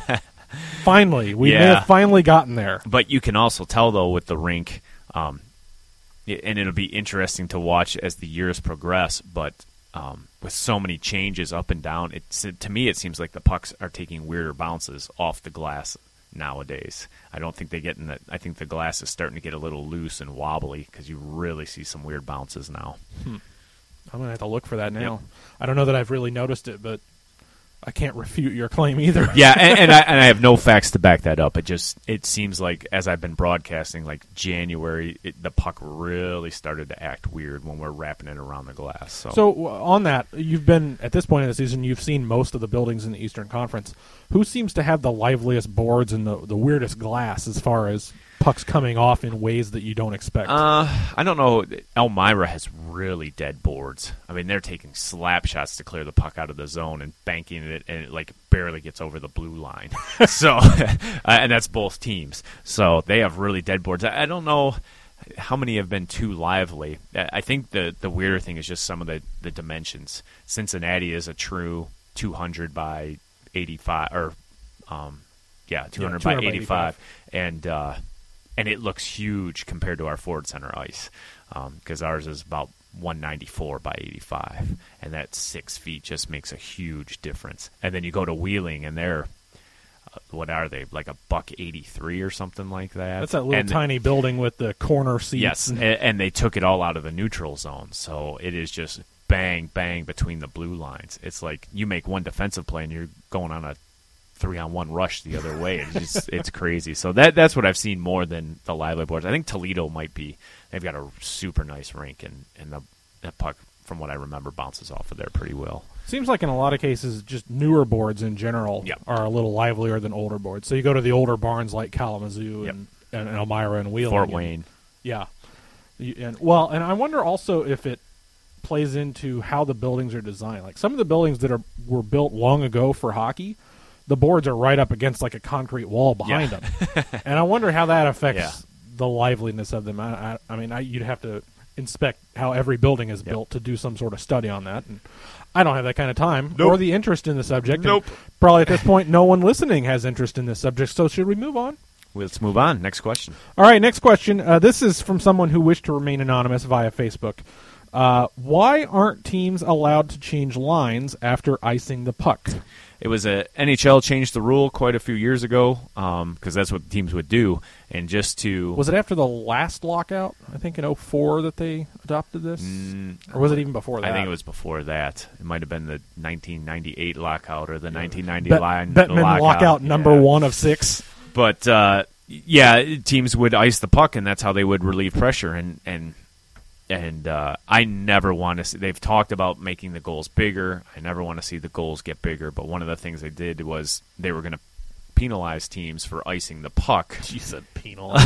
Finally, we may Yeah. have finally gotten there. But you can also tell, though, with the rink, um, y- and it'll be interesting to watch as the years progress, but um, with so many changes up and down, it's, to me it seems like the pucks are taking weirder bounces off the glass nowadays. I don't think they get in the, I think the glass is starting to get a little loose and wobbly because you really see some weird bounces now. I'm going to have to look for that now. Yep. I don't know that I've really noticed it, but I can't refute your claim either. Yeah, and, and, I, and I have no facts to back that up. It just it seems like as I've been broadcasting, like January, it, the puck really started to act weird when we're wrapping it around the glass. So, So uh, on that, you've been, at this point in the season, you've seen most of the buildings in the Eastern Conference. Who seems to have the liveliest boards and the, the weirdest glass as far as pucks coming off in ways that you don't expect? uh, I don't know. Elmira has really dead boards. I mean, they're taking slap shots to clear the puck out of the zone and banking it, and it like barely gets over the blue line. so, uh, and that's both teams. So they have really dead boards. I, I don't know how many have been too lively. I I think the the weirder thing is just some of the, the dimensions. Cincinnati is a true two hundred by eighty-five, or um, Yeah, two hundred Yeah, by two hundred by eighty-five, and uh, and it looks huge compared to our Ford Center ice, because um, ours is about one ninety-four by eighty-five, and that six feet just makes a huge difference. And then you go to Wheeling, and they're uh, what are they, like a buck eighty-three or something like that? That's that little and tiny the, building with the corner seats. Yes, and, and they took it all out of the neutral zone, so it is just bang, bang between the blue lines. It's like you make one defensive play, and you're going on a three-on-one rush the other way. It's just, it's crazy. So that that's what I've seen more than the Lively boards. I think Toledo might be. They've got a super nice rink, and, and the that puck, from what I remember, bounces off of there pretty well. Seems like in a lot of cases, just newer boards in general yep. are a little livelier than older boards. So you go to the older barns like Kalamazoo yep. and, and Elmira and Wheeling. Fort and, Wayne. Yeah. And, well, and I wonder also if it plays into how the buildings are designed. Like some of the buildings that are were built long ago for hockey, the boards are right up against like a concrete wall behind yeah. them. And I wonder how that affects yeah. the liveliness of them. I, I, I mean, I, you'd have to inspect how every building is yep. built to do some sort of study on that. And I don't have that kind of time nope. or the interest in the subject. Nope. Probably at this point, no one listening has interest in this subject. So should we move on? Well, let's move on. Next question. All right, next question. Uh, this is from someone who wished to remain anonymous via Facebook. Uh, why aren't teams allowed to change lines after icing the puck? It was a N H L changed the rule quite a few years ago because um, that's what teams would do, and just to was it after the last lockout? I think in oh four that they adopted this, mm, or was it even before that? I think it was before that. It might have been the nineteen ninety-eight lockout or the nineteen ninety Bet- line Bettman lockout. lockout number yeah. one of six. But uh, yeah, teams would ice the puck, and that's how they would relieve pressure. And and and uh, I never want to see. They've talked about making the goals bigger. I never want to see the goals get bigger. But one of the things they did was they were going to penalize teams for icing the puck. You said penalize.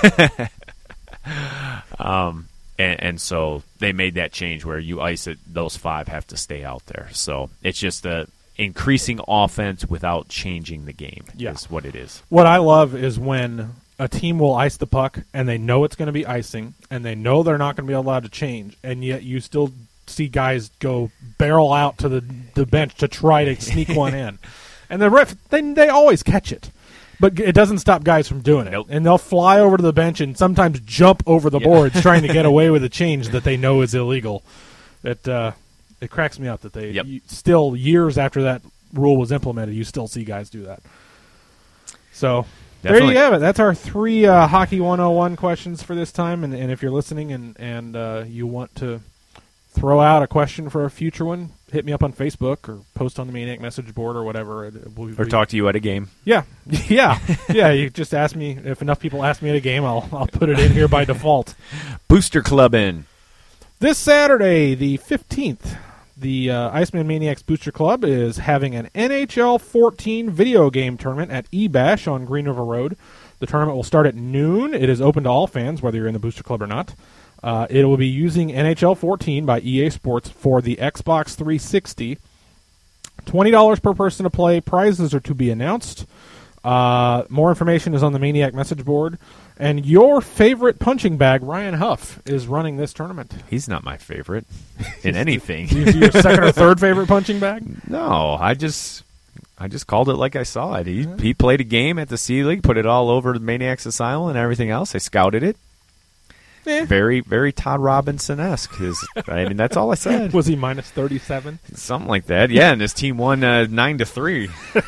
um, and, and so they made that change where you ice it; those five have to stay out there. So it's just a increasing offense without changing the game. Yeah. Is what it is. What I love is when a team will ice the puck and they know it's going to be icing and they know they're not going to be allowed to change, and yet you still see guys go barrel out to the, the bench to try to sneak one in. And the ref, they, they always catch it. But it doesn't stop guys from doing it. Nope. And they'll fly over to the bench and sometimes jump over the yeah. boards trying to get away with a change that they know is illegal. It, uh, it cracks me up that they yep. you, still, years after that rule was implemented, you still see guys do that. So... Definitely. There you have it. That's our three uh, Hockey one oh one questions for this time. And, and if you're listening and, and uh, you want to throw out a question for a future one, hit me up on Facebook or post on the Maniac message board or whatever. It, it will, Or talk to you at a game. Yeah. Yeah. yeah. You just ask me. If enough people ask me at a game, I'll, I'll put it in here by default. Booster Club in. This Saturday, the fifteenth, the uh, Iceman Maniacs Booster Club is having an N H L fourteen video game tournament at E-Bash on Green River Road. The tournament will start at noon. It is open to all fans, whether you're in the Booster Club or not. Uh, it will be using N H L fourteen by E A Sports for the Xbox three sixty. twenty dollars per person to play. Prizes are to be announced. Uh, more information is on the Maniac message board. And your favorite punching bag, Ryan Huff, is running this tournament. He's not my favorite in anything. Is he your second or third favorite punching bag? No, I just I just called it like I saw it. He he played a game at the C League, put it all over the Maniacs Asylum and everything else. I scouted it. Eh. Very, very Todd Robinson-esque. His, I mean, that's all I said. Was he minus thirty-seven? Something like that. Yeah, and his team won uh, nine to three.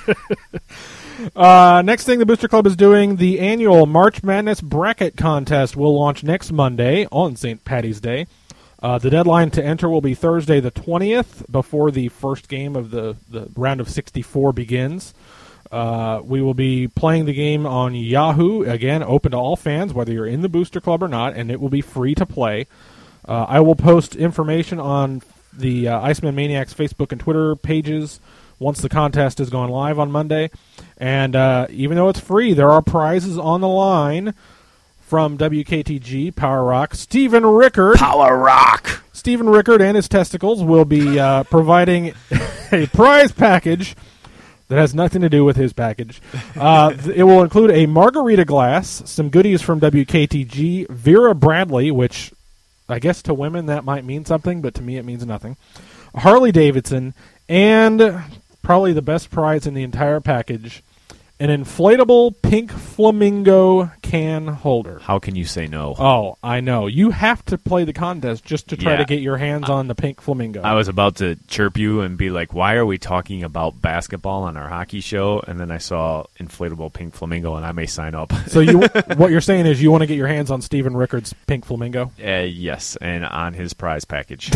Uh, next thing the Booster Club is doing, the annual March Madness Bracket Contest will launch next Monday on Saint Patty's Day. Uh, the deadline to enter will be Thursday the twentieth before the first game of the, the round of sixty-four begins. Uh, we will be playing the game on Yahoo, again, open to all fans, whether you're in the Booster Club or not, and it will be free to play. Uh, I will post information on the uh, Iceman Maniacs Facebook and Twitter pages once the contest is going live on Monday. And uh, even though it's free, there are prizes on the line from W K T G, Power Rock. Stephen Rickard. Power Rock! Stephen Rickard and his testicles will be uh, providing a prize package that has nothing to do with his package. Uh, th- it will include a margarita glass, some goodies from W K T G, Vera Bradley, which I guess to women that might mean something, but to me it means nothing, Harley Davidson, and probably the best prize in the entire package, an inflatable pink flamingo can holder. How can you say no? Oh, I know. You have to play the contest just to try Yeah. to get your hands on the pink flamingo. I was about to chirp you and be like, why are we talking about basketball on our hockey show? And then I saw inflatable pink flamingo, and I may sign up. So you, what you're saying is you want to get your hands on Stephen Rickard's pink flamingo? Uh, yes, and on his prize package.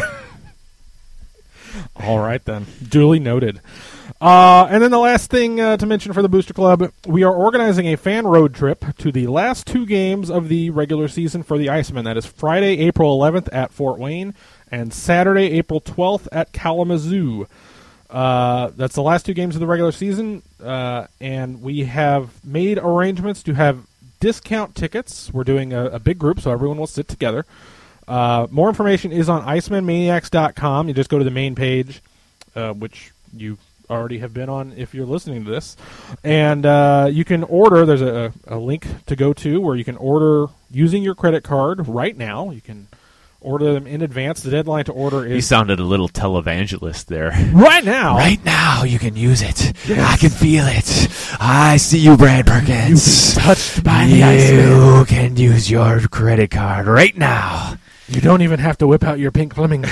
All right, then. Duly noted. Uh, and then the last thing uh, to mention for the Booster Club, we are organizing a fan road trip to the last two games of the regular season for the Icemen. That is Friday, April eleventh at Fort Wayne, and Saturday, April twelfth at Kalamazoo. Uh, that's the last two games of the regular season, uh, and we have made arrangements to have discount tickets. We're doing a, a big group, so everyone will sit together. Uh, more information is on iceman maniacs dot com. You just go to the main page, uh, which you already have been on if you're listening to this. And uh, you can order. There's a, a link to go to where you can order using your credit card right now. You can order them in advance. The deadline to order is... You sounded a little televangelist there. Right now. Right now, you can use it. I can feel it. I see you, Brad Perkins. You've been touched by the You Iceman. can use your credit card right now. You don't even have to whip out your pink flamingo.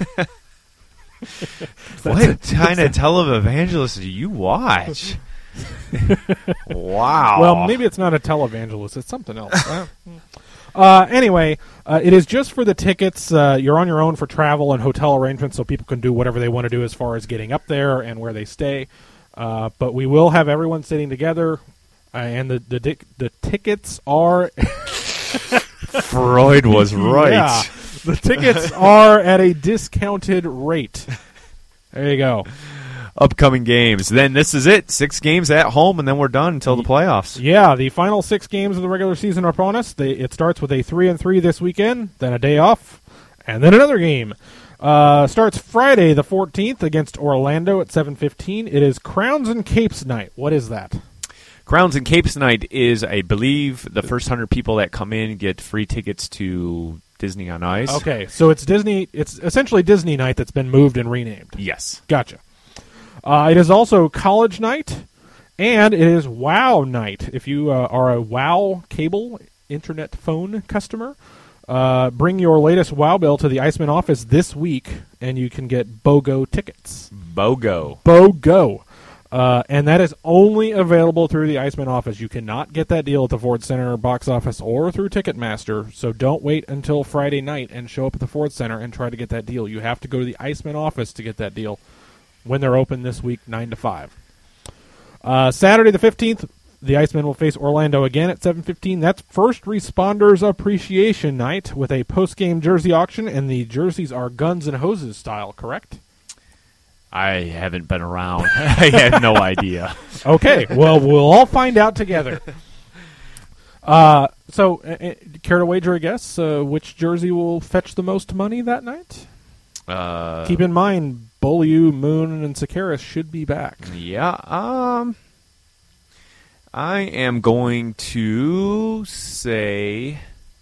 What kind of televangelist do you watch? Wow. Well, maybe it's not a televangelist. It's something else. uh, uh, anyway, uh, it is just for the tickets. Uh, you're on your own for travel and hotel arrangements, so people can do whatever they want to do as far as getting up there and where they stay. Uh, but we will have everyone sitting together, uh, and the the, dic- the tickets are... Freud was right. Yeah, the tickets are at a discounted rate. There you go. Upcoming games. Then this is it. Six games at home, and then we're done until the playoffs. Yeah, the final six games of the regular season are upon us. They, it starts with a three and three this weekend, then a day off, and then another game. Uh, starts Friday the fourteenth against Orlando at seven fifteen. It is Crowns and Capes night. What is that? Crowns and Capes night is, I believe, the first hundred people that come in get free tickets to Disney on Ice. Okay, so it's Disney. It's essentially Disney night that's been moved and renamed. Yes. Gotcha. Uh, it is also College night, and it is WoW night. If you uh, are a WoW cable internet phone customer, uh, bring your latest WoW bill to the Iceman office this week, and you can get BOGO tickets. BOGO. BOGO. Uh, and that is only available through the Iceman office. You cannot get that deal at the Ford Center box office or through Ticketmaster, so don't wait until Friday night and show up at the Ford Center and try to get that deal. You have to go to the Iceman office to get that deal when they're open this week, nine to five. Uh, Saturday the fifteenth, the Icemen will face Orlando again at seven fifteen. That's First Responders Appreciation Night with a post-game jersey auction, and the jerseys are Guns and Hoses style, correct? I haven't been around. I have no idea. Okay, well, we'll all find out together. Uh, so, uh, care to wager a guess uh, which jersey will fetch the most money that night? Uh, Keep in mind, Beaulieu, Moon, and Sakaris should be back. Yeah. Um. I am going to say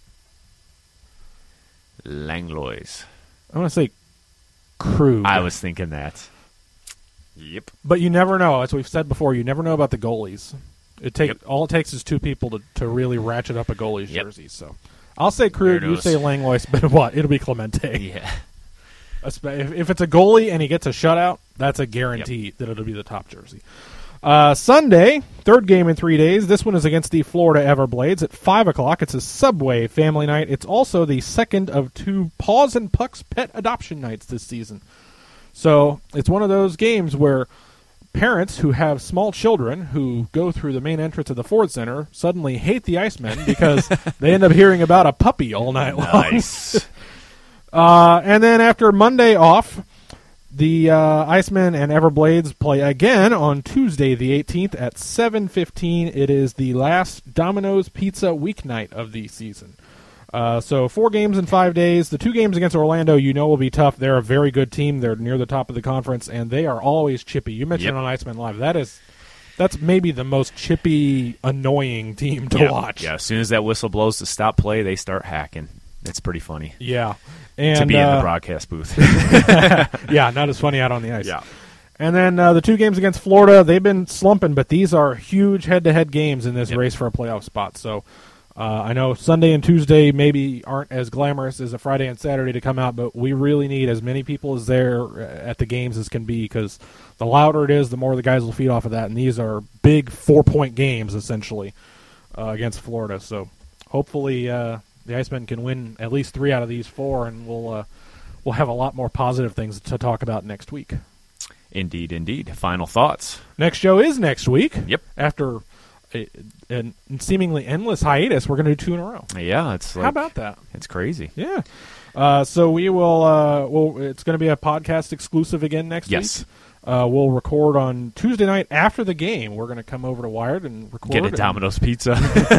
Langlois. I'm going to say Krug. I was thinking that. Yep. But you never know. As we've said before, you never know about the goalies. It take Yep. all it takes is two people to, to really ratchet up a goalie's Yep. jersey. So I'll say Krug, you Weirdos. say Langlois, but what? It'll be Clemente. Yeah. If, if it's a goalie and he gets a shutout, that's a guarantee that it'll be the top jersey. Uh, Sunday, third game in three days. This one is against the Florida Everblades at five o'clock. It's a Subway family night. It's also the second of two Paws and Pucks pet adoption nights this season. So it's one of those games where parents who have small children who go through the main entrance of the Ford Center suddenly hate the Icemen because they end up hearing about a puppy all night long. Nice. uh, and then after Monday off, the uh, Icemen and Everblades play again on Tuesday the eighteenth at seven fifteen. It is the last Domino's Pizza weeknight of the season. Uh, so four games in five days. The two games against Orlando, you know, will be tough. They're a very good team. They're near the top of the conference, and they are always chippy. You mentioned Yep. on Iceman Live. That is, that's maybe the most chippy, annoying team to yeah. watch. Yeah, as soon as that whistle blows to stop play, they start hacking. It's pretty funny. Yeah. And, to be uh, in the broadcast booth. yeah, not as funny out on the ice. Yeah. And then uh, the two games against Florida, they've been slumping, but these are huge head-to-head games in this Yep. race for a playoff spot. So uh, I know Sunday and Tuesday maybe aren't as glamorous as a Friday and Saturday to come out, but we really need as many people as there at the games as can be, because the louder it is, the more the guys will feed off of that. And these are big four-point games, essentially, uh, against Florida. So hopefully uh, the Icemen can win at least three out of these four, and we'll uh, we'll have a lot more positive things to talk about next week. Indeed, indeed. Final thoughts. Next show is next week. Yep. After a, a seemingly endless hiatus, we're going to do two in a row. Yeah, it's like, How about that? It's crazy. Yeah. Uh, so we will. Uh, well, it's going to be a podcast exclusive again next Yes. week. Uh, we'll record on Tuesday night after the game. We're going to come over to Wired and record. Get a and- Domino's pizza.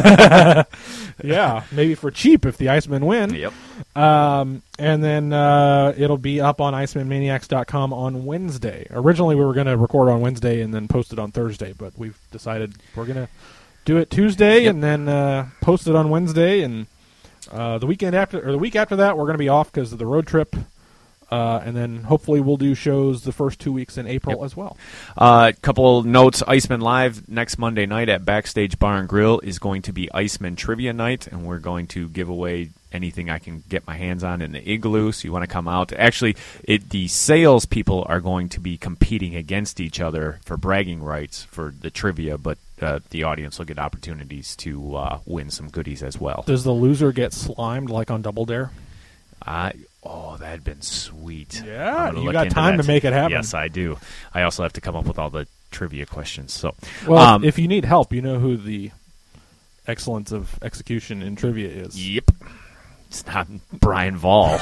Yeah, maybe for cheap if the Icemen win. Yep. Um, and then uh, it'll be up on Iceman Maniacs dot com on Wednesday. Originally, we were going to record on Wednesday and then post it on Thursday, but we've decided we're going to do it Tuesday Yep. and then uh, post it on Wednesday. And uh, the weekend after, or the week after that, we're going to be off because of the road trip. Uh, and then hopefully we'll do shows the first two weeks in April Yep. as well. A uh, couple notes. Iceman Live next Monday night at Backstage Bar and Grill is going to be Iceman Trivia Night, and we're going to give away anything I can get my hands on in the igloo, so you want to come out. Actually, it, the sales people are going to be competing against each other for bragging rights for the trivia, but uh, the audience will get opportunities to uh, win some goodies as well. Does the loser get slimed like on Double Dare? I Oh, that had been sweet. Yeah, I'm gonna you look got into time that. to make it happen. Yes, I do. I also have to come up with all the trivia questions. So, Well, um, if you need help, you know who the excellence of execution in trivia is. Yep. It's not Brian Vall.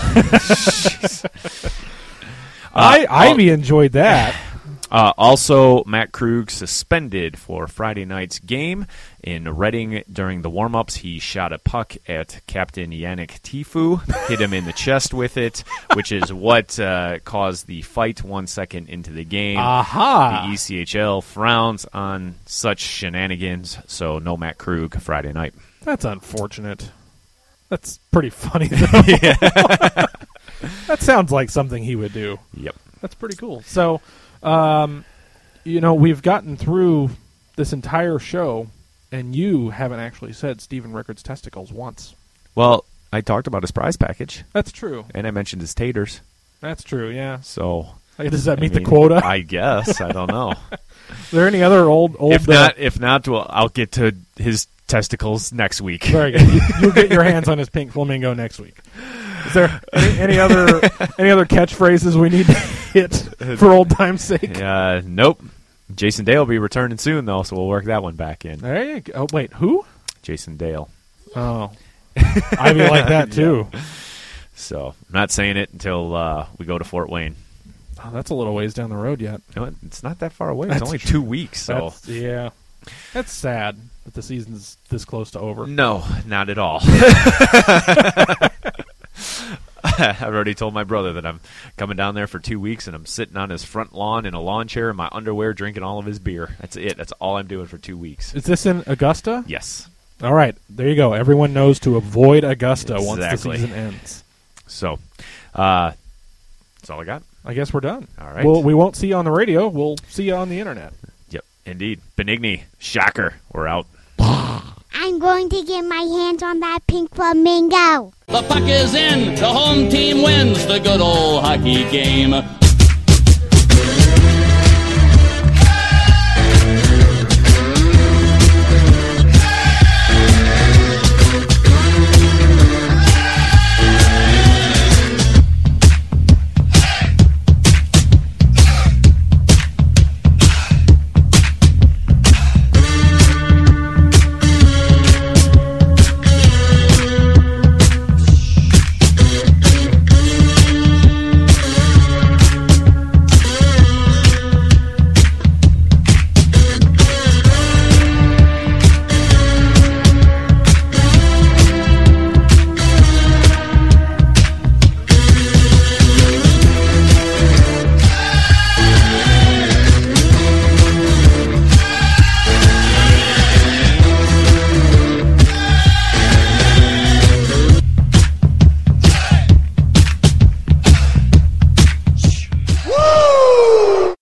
Jeez. I Uh, Ivy enjoyed that. Uh, also, Matt Krug suspended for Friday night's game in Reading during the warm-ups. He shot a puck at Captain Yannick Tifu, hit him in the chest with it, which is what uh, caused the fight one second into the game. Aha! The E C H L frowns on such shenanigans, so no Matt Krug Friday night. That's unfortunate. That's pretty funny, though. That sounds like something he would do. Yep. That's pretty cool. So, um, you know, we've gotten through this entire show, and you haven't actually said Steven Rickard's testicles once. Well, I talked about his prize package, That's true. and I mentioned his taters. That's true, yeah. So, Like, does that I meet mean, the quota? I guess. I don't know. Is there any other old... old if uh, not, if not, well, I'll get to his testicles next week. Very good. You, you'll get your hands on his pink flamingo next week. Is there any, any other any other catchphrases we need to hit for old time's sake? Uh, nope. Jason Dale will be returning soon, though, so we'll work that one back in. There you go. Oh, wait, who? Jason Dale. Oh. Ivy like that, too. Yeah. So, I'm not saying it until uh, we go to Fort Wayne. Oh, that's a little ways down the road yet. You know, it's not that far away. That's It's only true. two weeks, so... That's- yeah. That's sad that the season's this close to over. No, not at all. I've already told my brother that I'm coming down there for two weeks, and I'm sitting on his front lawn in a lawn chair in my underwear drinking all of his beer. That's it. That's all I'm doing for two weeks. Is this in Augusta? Yes. All right. There you go. Everyone knows to avoid Augusta once the Exactly. season ends. So, uh, that's all I got. I guess we're done. All right. Well, we won't see you on the radio. We'll see you on the internet. Yep, indeed. Benigni, shocker. We're out. I'm going to get my hands on that pink flamingo. The puck is in, the home team wins the good old hockey game.